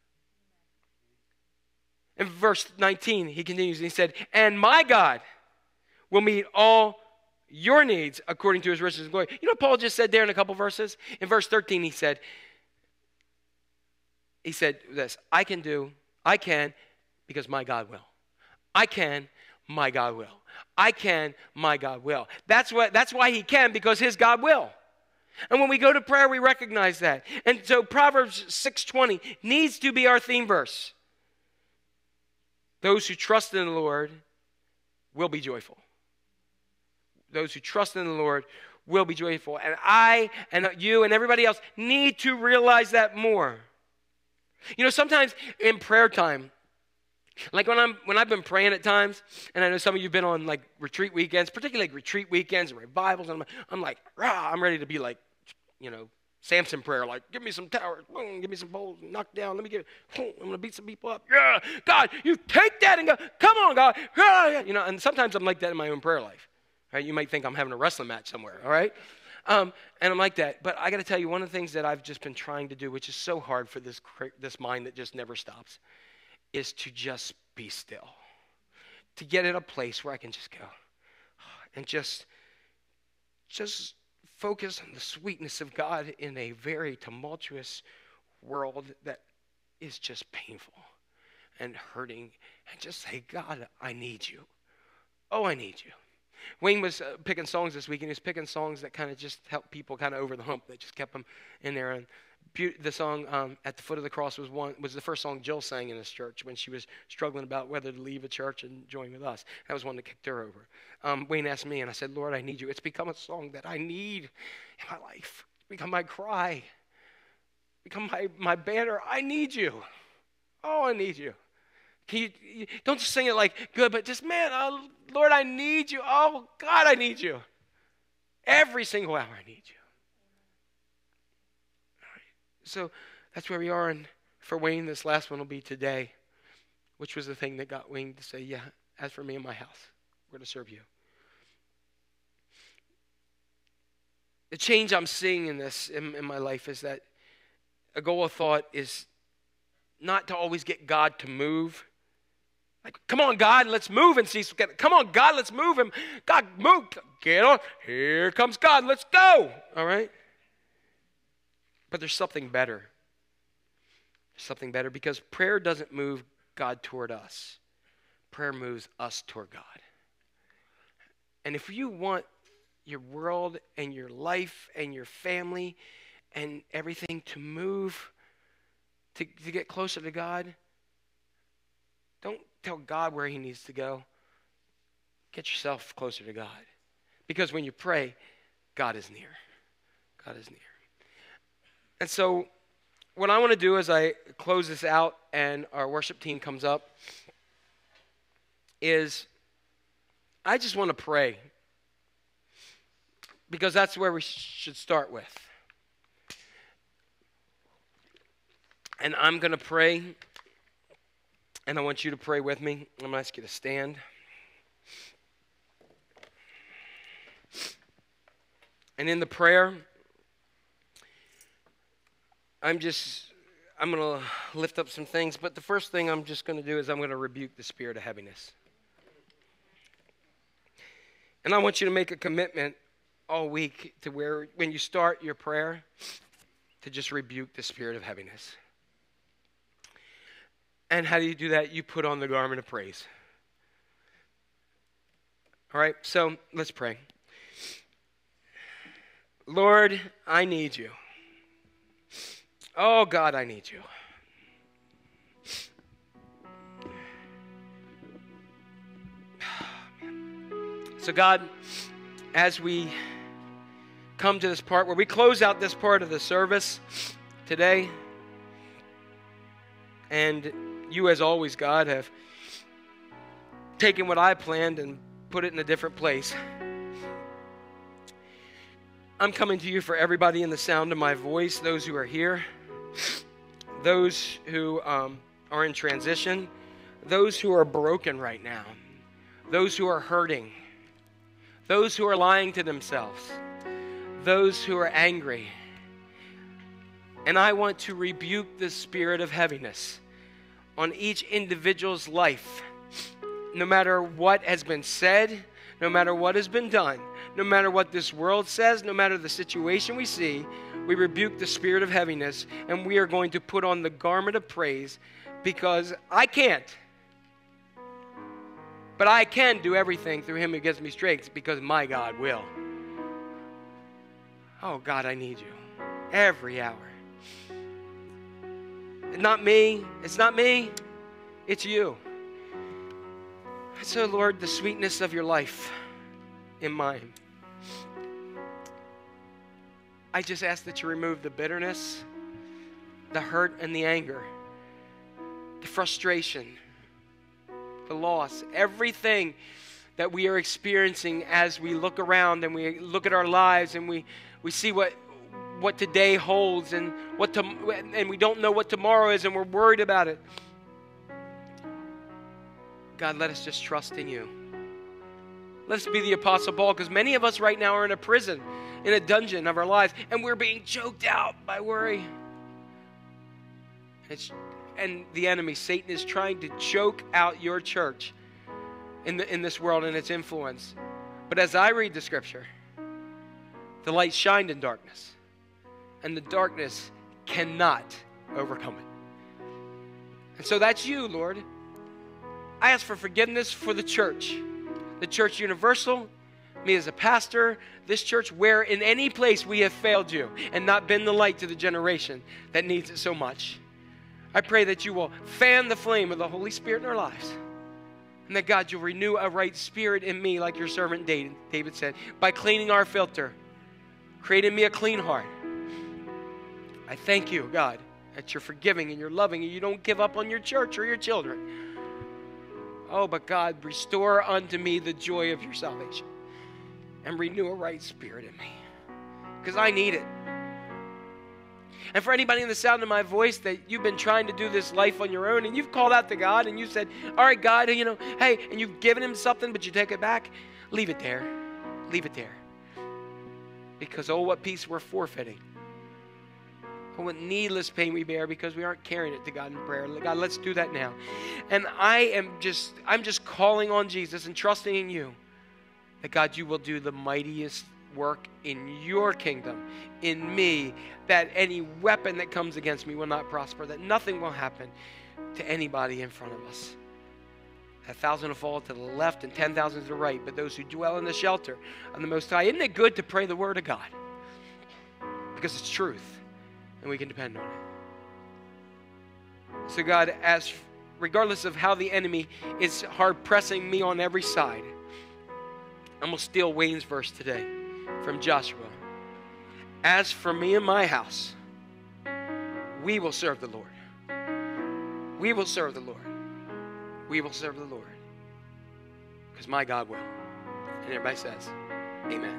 In verse nineteen, he continues and he said, and my God will meet all your needs according to his riches and glory. You know what Paul just said there in a couple verses? In verse thirteen, he said, he said this, I can do, I can, because my God will. I can, my God will. I can, my God will. That's what. That's why he can, because his God will. And when we go to prayer, we recognize that. And so Proverbs six twenty needs to be our theme verse. Those who trust in the Lord will be joyful. Those who trust in the Lord will be joyful. And I and you and everybody else need to realize that more. You know, sometimes in prayer time, like when I'm when I've been praying at times, and I know some of you've been on like retreat weekends, particularly like retreat weekends and revivals, and I'm, I'm like, rah, I'm ready to be like, you know, Samson prayer, like, give me some towers, boom, give me some bowls, knock down, let me get, boom, I'm going to beat some people up. Yeah, God, you take that and go, come on, God. Yeah. You know, and sometimes I'm like that in my own prayer life. Right? You might think I'm having a wrestling match somewhere, all right? Um, and I'm like that. But I got to tell you, one of the things that I've just been trying to do, which is so hard for this this mind that just never stops, is to just be still. To get in a place where I can just go and just, just focus on the sweetness of God in a very tumultuous world that is just painful and hurting, and just say, God, I need you. Oh, I need you. Wayne was uh, picking songs this week, and he was picking songs that kind of just helped people kind of over the hump, that just kept them in there. And be- the song um, At the Foot of the Cross was one was the first song Jill sang in this church when she was struggling about whether to leave a church and join with us. That was one that kicked her over. Um, Wayne asked me, and I said, Lord, I need you. It's become a song that I need in my life. It's become my cry. Become my, my banner. I need you. Oh, I need you. Can you, you don't just sing it like good, but just, man, oh, Lord, I need you. Oh, God, I need you. Every single hour I need you. All right. So that's where we are. And for Wayne, this last one will be today, which was the thing that got Wayne to say, yeah, as for me and my house, we're going to serve you. The change I'm seeing in this, in, in my life, is that a goal of thought is not to always get God to move. Like, come on, God, let's move and see. Come on, God, let's move him. God, move. Get on. Here comes God. Let's go. All right? But there's something better. There's something better, because prayer doesn't move God toward us. Prayer moves us toward God. And if you want your world and your life and your family and everything to move, to, to get closer to God, don't tell God where he needs to go. Get yourself closer to God. Because when you pray, God is near. God is near. And so what I want to do as I close this out and our worship team comes up is I just want to pray. Because that's where we should start with. And I'm going to pray. And I want you to pray with me. I'm going to ask you to stand. And in the prayer, I'm just, I'm going to lift up some things. But the first thing I'm just going to do is I'm going to rebuke the spirit of heaviness. And I want you to make a commitment all week to where, when you start your prayer, to just rebuke the spirit of heaviness. And how do you do that? You put on the garment of praise. All right, so let's pray. Lord, I need you. Oh, God, I need you. So, God, as we come to this part where we close out this part of the service today, and you, as always, God, have taken what I planned and put it in a different place. I'm coming to you for everybody in the sound of my voice, those who are here, those who um, are in transition, those who are broken right now, those who are hurting, those who are lying to themselves, those who are angry. And I want to rebuke the spirit of heaviness on each individual's life, no matter what has been said, no matter what has been done, no matter what this world says, no matter the situation we see. We rebuke the spirit of heaviness, and we are going to put on the garment of praise, because I can't. But I can do everything through him who gives me strength, because my God will. Oh, God, I need you every hour. It's not me. It's not me. It's you. So, Lord, the sweetness of your life in mine. I just ask that you remove the bitterness, the hurt, and the anger, the frustration, the loss, everything that we are experiencing as we look around and we look at our lives and we, we see what what today holds and what to, and we don't know what tomorrow is and we're worried about it. God, let us just trust in you. Let us be the Apostle Paul, because many of us right now are in a prison, in a dungeon of our lives, and we're being choked out by worry. It's, and the enemy, Satan, is trying to choke out your church in, the, in this world and its influence. But as I read the scripture, the light shined in darkness, and the darkness cannot overcome it. And so that's you, Lord. I ask for forgiveness for the church, the church universal, me as a pastor, this church, where in any place we have failed you and not been the light to the generation that needs it so much. I pray that you will fan the flame of the Holy Spirit in our lives, and that, God, you'll renew a right spirit in me, like your servant David said, by cleaning our filter, creating me a clean heart. I thank you, God, that you're forgiving and you're loving and you don't give up on your church or your children. Oh, but God, restore unto me the joy of your salvation and renew a right spirit in me, because I need it. And for anybody in the sound of my voice that you've been trying to do this life on your own and you've called out to God and you said, all right, God, you know, hey, and you've given him something, but you take it back, leave it there. Leave it there. Because, oh, what peace we're forfeiting. Oh, what needless pain we bear because we aren't carrying it to God in prayer. God, let's do that now. And I am just, I'm just calling on Jesus and trusting in you that, God, you will do the mightiest work in your kingdom, in me, that any weapon that comes against me will not prosper, that nothing will happen to anybody in front of us. A thousand will fall to the left and ten thousand to the right, but those who dwell in the shelter of the Most High. Isn't it good to pray the word of God? Because it's truth, and we can depend on it. So, God, as regardless of how the enemy is hard pressing me on every side, I'm going to steal Wayne's verse today from Joshua. As for me and my house, we will serve the Lord. We will serve the Lord. We will serve the Lord. Because my God will. And everybody says, amen.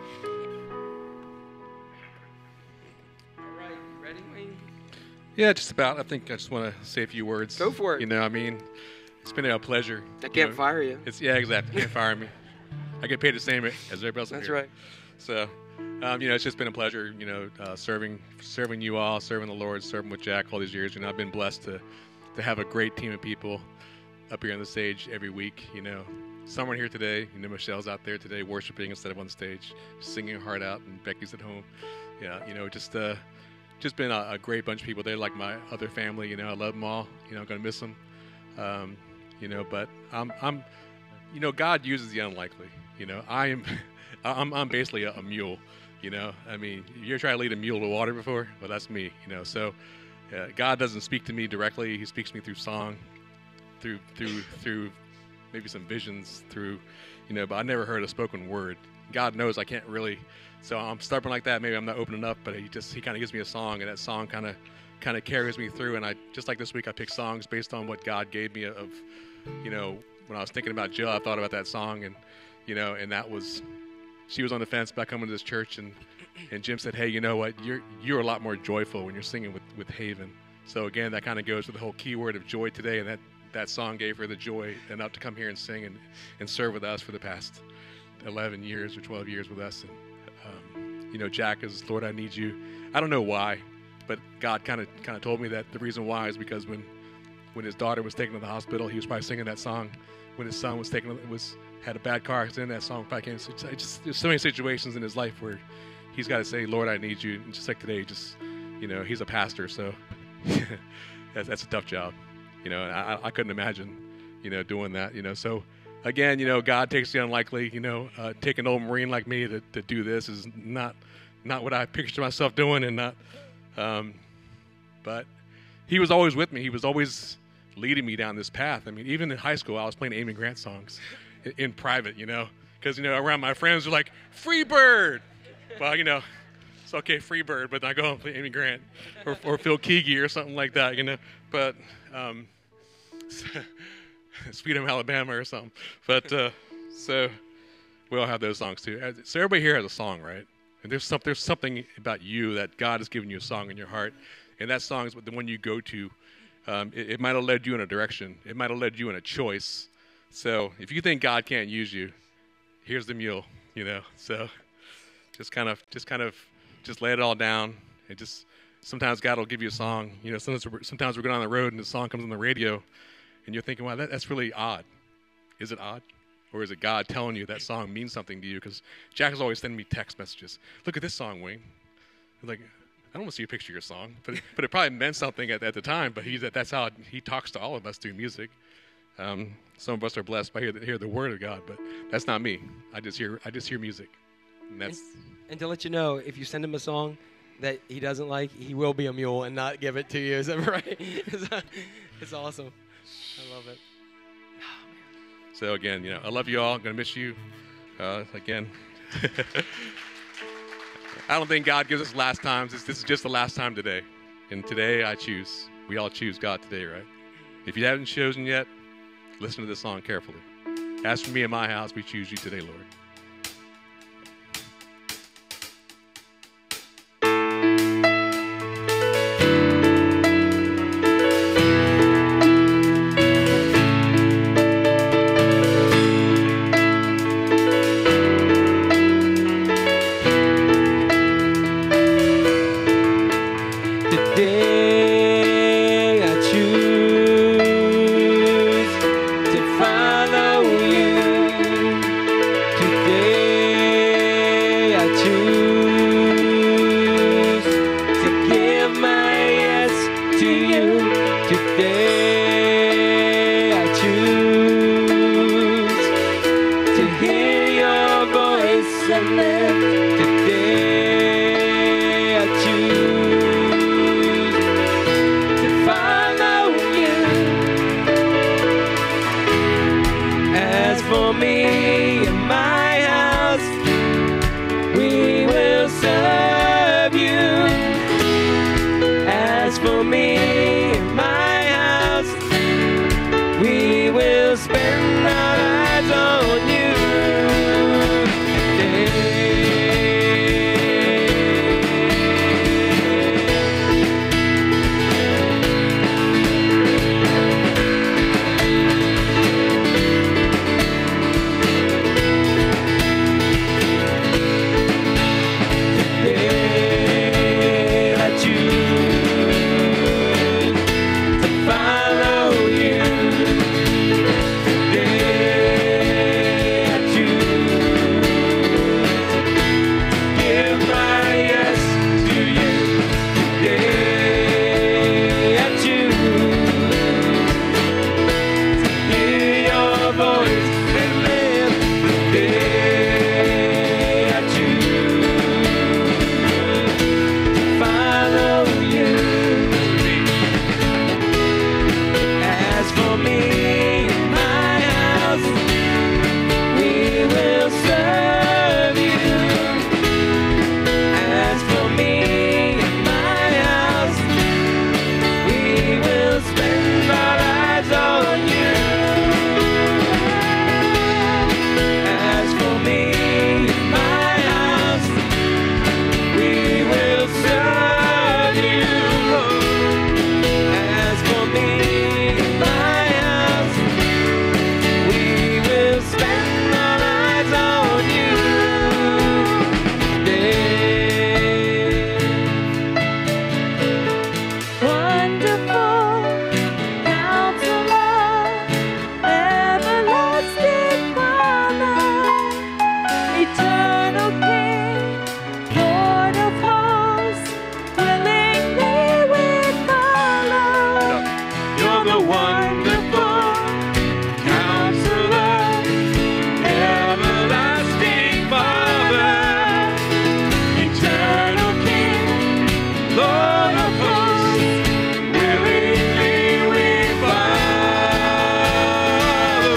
All right, you ready, Wayne? Yeah, just about. I think I just want to say a few words. Go for it. You know, I mean, it's been a pleasure. I can't you know, fire you. It's yeah, exactly. You can't fire me. I get paid the same as everybody else. That's here. right. So, um, you know, it's just been a pleasure. You know, uh, serving, serving you all, serving the Lord, serving with Jack all these years. You know, I've been blessed to, to have a great team of people up here on the stage every week. You know, someone here today. You know, Michelle's out there today worshiping instead of on the stage, singing her heart out, and Becky's at home. Yeah, you know, just uh, just been a, a great bunch of people. They're like my other family. You know, I love them all. You know, I'm gonna miss them. Um, you know, but I'm, I'm, you know, God uses the unlikely. You know, I am, I'm, I'm basically a, a mule. You know, I mean, you ever try to lead a mule to water before? Well, that's me. You know, so uh, God doesn't speak to me directly. He speaks to me through song, through through through maybe some visions, through, you know. But I never heard a spoken word. God knows I can't really. So I'm stubborn like that. Maybe I'm not open enough. But he just he kind of gives me a song, and that song kind of kind of carries me through. And I just like this week, I picked songs based on what God gave me of, you know, when I was thinking about Jill, I thought about that song, and you know, and that was she was on the fence about coming to this church, and, and Jim said, hey, you know what? You're you're a lot more joyful when you're singing with, with Haven. So again, that kind of goes with the whole key word of joy today, and that, that song gave her the joy enough to come here and sing and, and serve with us for the past eleven years or twelve years with us. And um, you know, Jack is, Lord, I need you. I don't know why, but God kind of kind of told me that the reason why is because when when his daughter was taken to the hospital, he was probably singing that song. When his son was taken, was had a bad car accident, that song probably came. So just, there's so many situations in his life where he's got to say, Lord, I need you. And just like today, just, you know, he's a pastor, so that's, that's a tough job. You know, and I, I couldn't imagine, you know, doing that, you know. So, again, you know, God takes the unlikely, you know, uh, take an old Marine like me to, to do this is not not what I pictured myself doing, and not, um, but he was always with me. He was always leading me down this path. I mean, even in high school, I was playing Amy Grant songs in, in private, you know, because, you know, around my friends were like, Free Bird. Well, you know, it's okay, Free Bird, but I go and play Amy Grant or, or Phil Keaggy or something like that, you know, but um, Sweet Home Alabama or something. But uh, so we all have those songs too. So everybody here has a song, right? And there's, some, there's something about you that God has given you a song in your heart, and that song is the one you go to. Um, it, it might have led you in a direction. It might have led you in a choice. So if you think God can't use you, here's the mule, you know. So just kind of, just kind of, just lay it all down. And just sometimes God will give you a song. You know, sometimes we're, sometimes we're going on the road and the song comes on the radio, and you're thinking, wow, that, that's really odd. Is it odd? Or is it God telling you that song means something to you? Because Jack is always sending me text messages. Look at this song, Wayne. Like, I don't want to see a picture of your song, but it, but it probably meant something at, at the time. But he's that's how he talks to all of us through music. Um, some of us are blessed by hear the, hear the word of God, but that's not me. I just hear I just hear music, and that's. And, and to let you know, if you send him a song that he doesn't like, he will be a mule and not give it to you. Is that right? it's, it's awesome. I love it. So again, you know, I love you all. I'm gonna miss you. Uh, again. I don't think God gives us last times. This, this is just the last time today. And today I choose. We all choose God today, right? If you haven't chosen yet, listen to this song carefully. As for me and my house, we choose you today, Lord. call the wonderful Counselor, everlasting Father, eternal King, Lord of hosts, willingly we follow.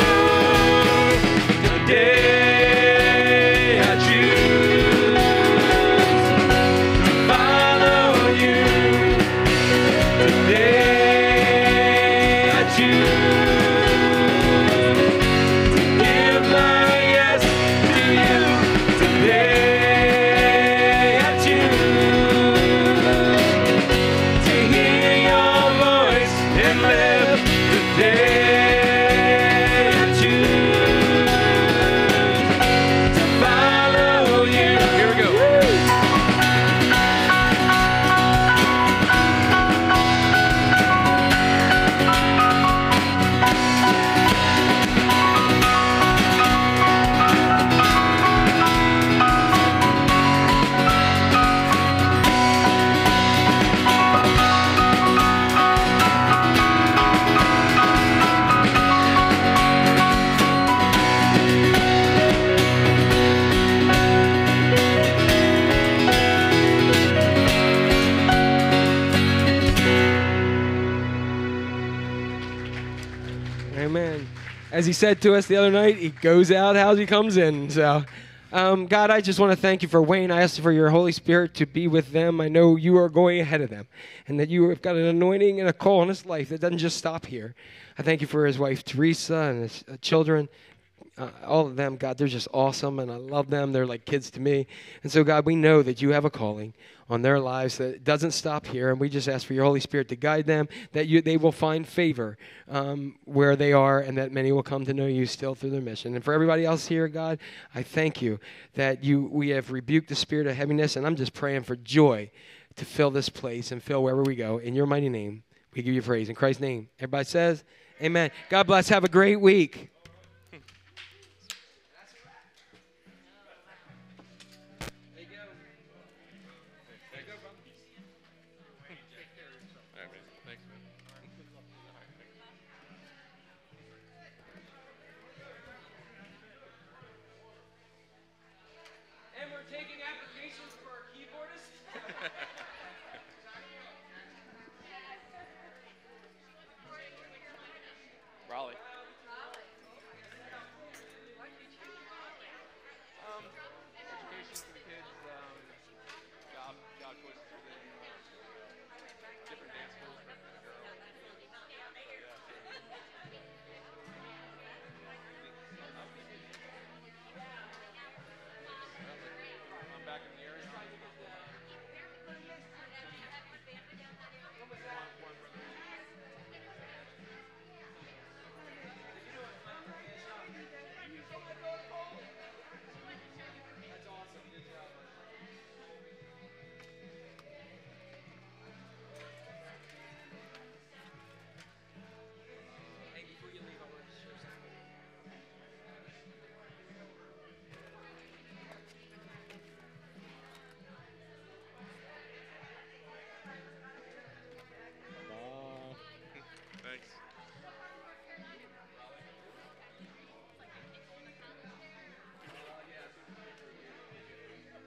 Today I choose to follow you. Today I choose to give my yes to you. Today I choose to hear your voice and live. Today I choose to follow you. Here we go. Amen. As he said to us the other night, he goes out how he comes in. So, um, God, I just want to thank you for Wayne. I ask for your Holy Spirit to be with them. I know you are going ahead of them and that you have got an anointing and a call on his life that doesn't just stop here. I thank you for his wife, Teresa, and his uh, children. Uh, all of them, God, they're just awesome, and I love them. They're like kids to me. And so, God, we know that you have a calling on their lives that doesn't stop here, and we just ask for your Holy Spirit to guide them, that you, they will find favor um, where they are, and that many will come to know you still through their mission. And for everybody else here, God, I thank you that you we have rebuked the spirit of heaviness, and I'm just praying for joy to fill this place and fill wherever we go. In your mighty name, we give you praise. In Christ's name, everybody says, amen. God bless. Have a great week. And we're taking applications for our keyboardist. Raleigh.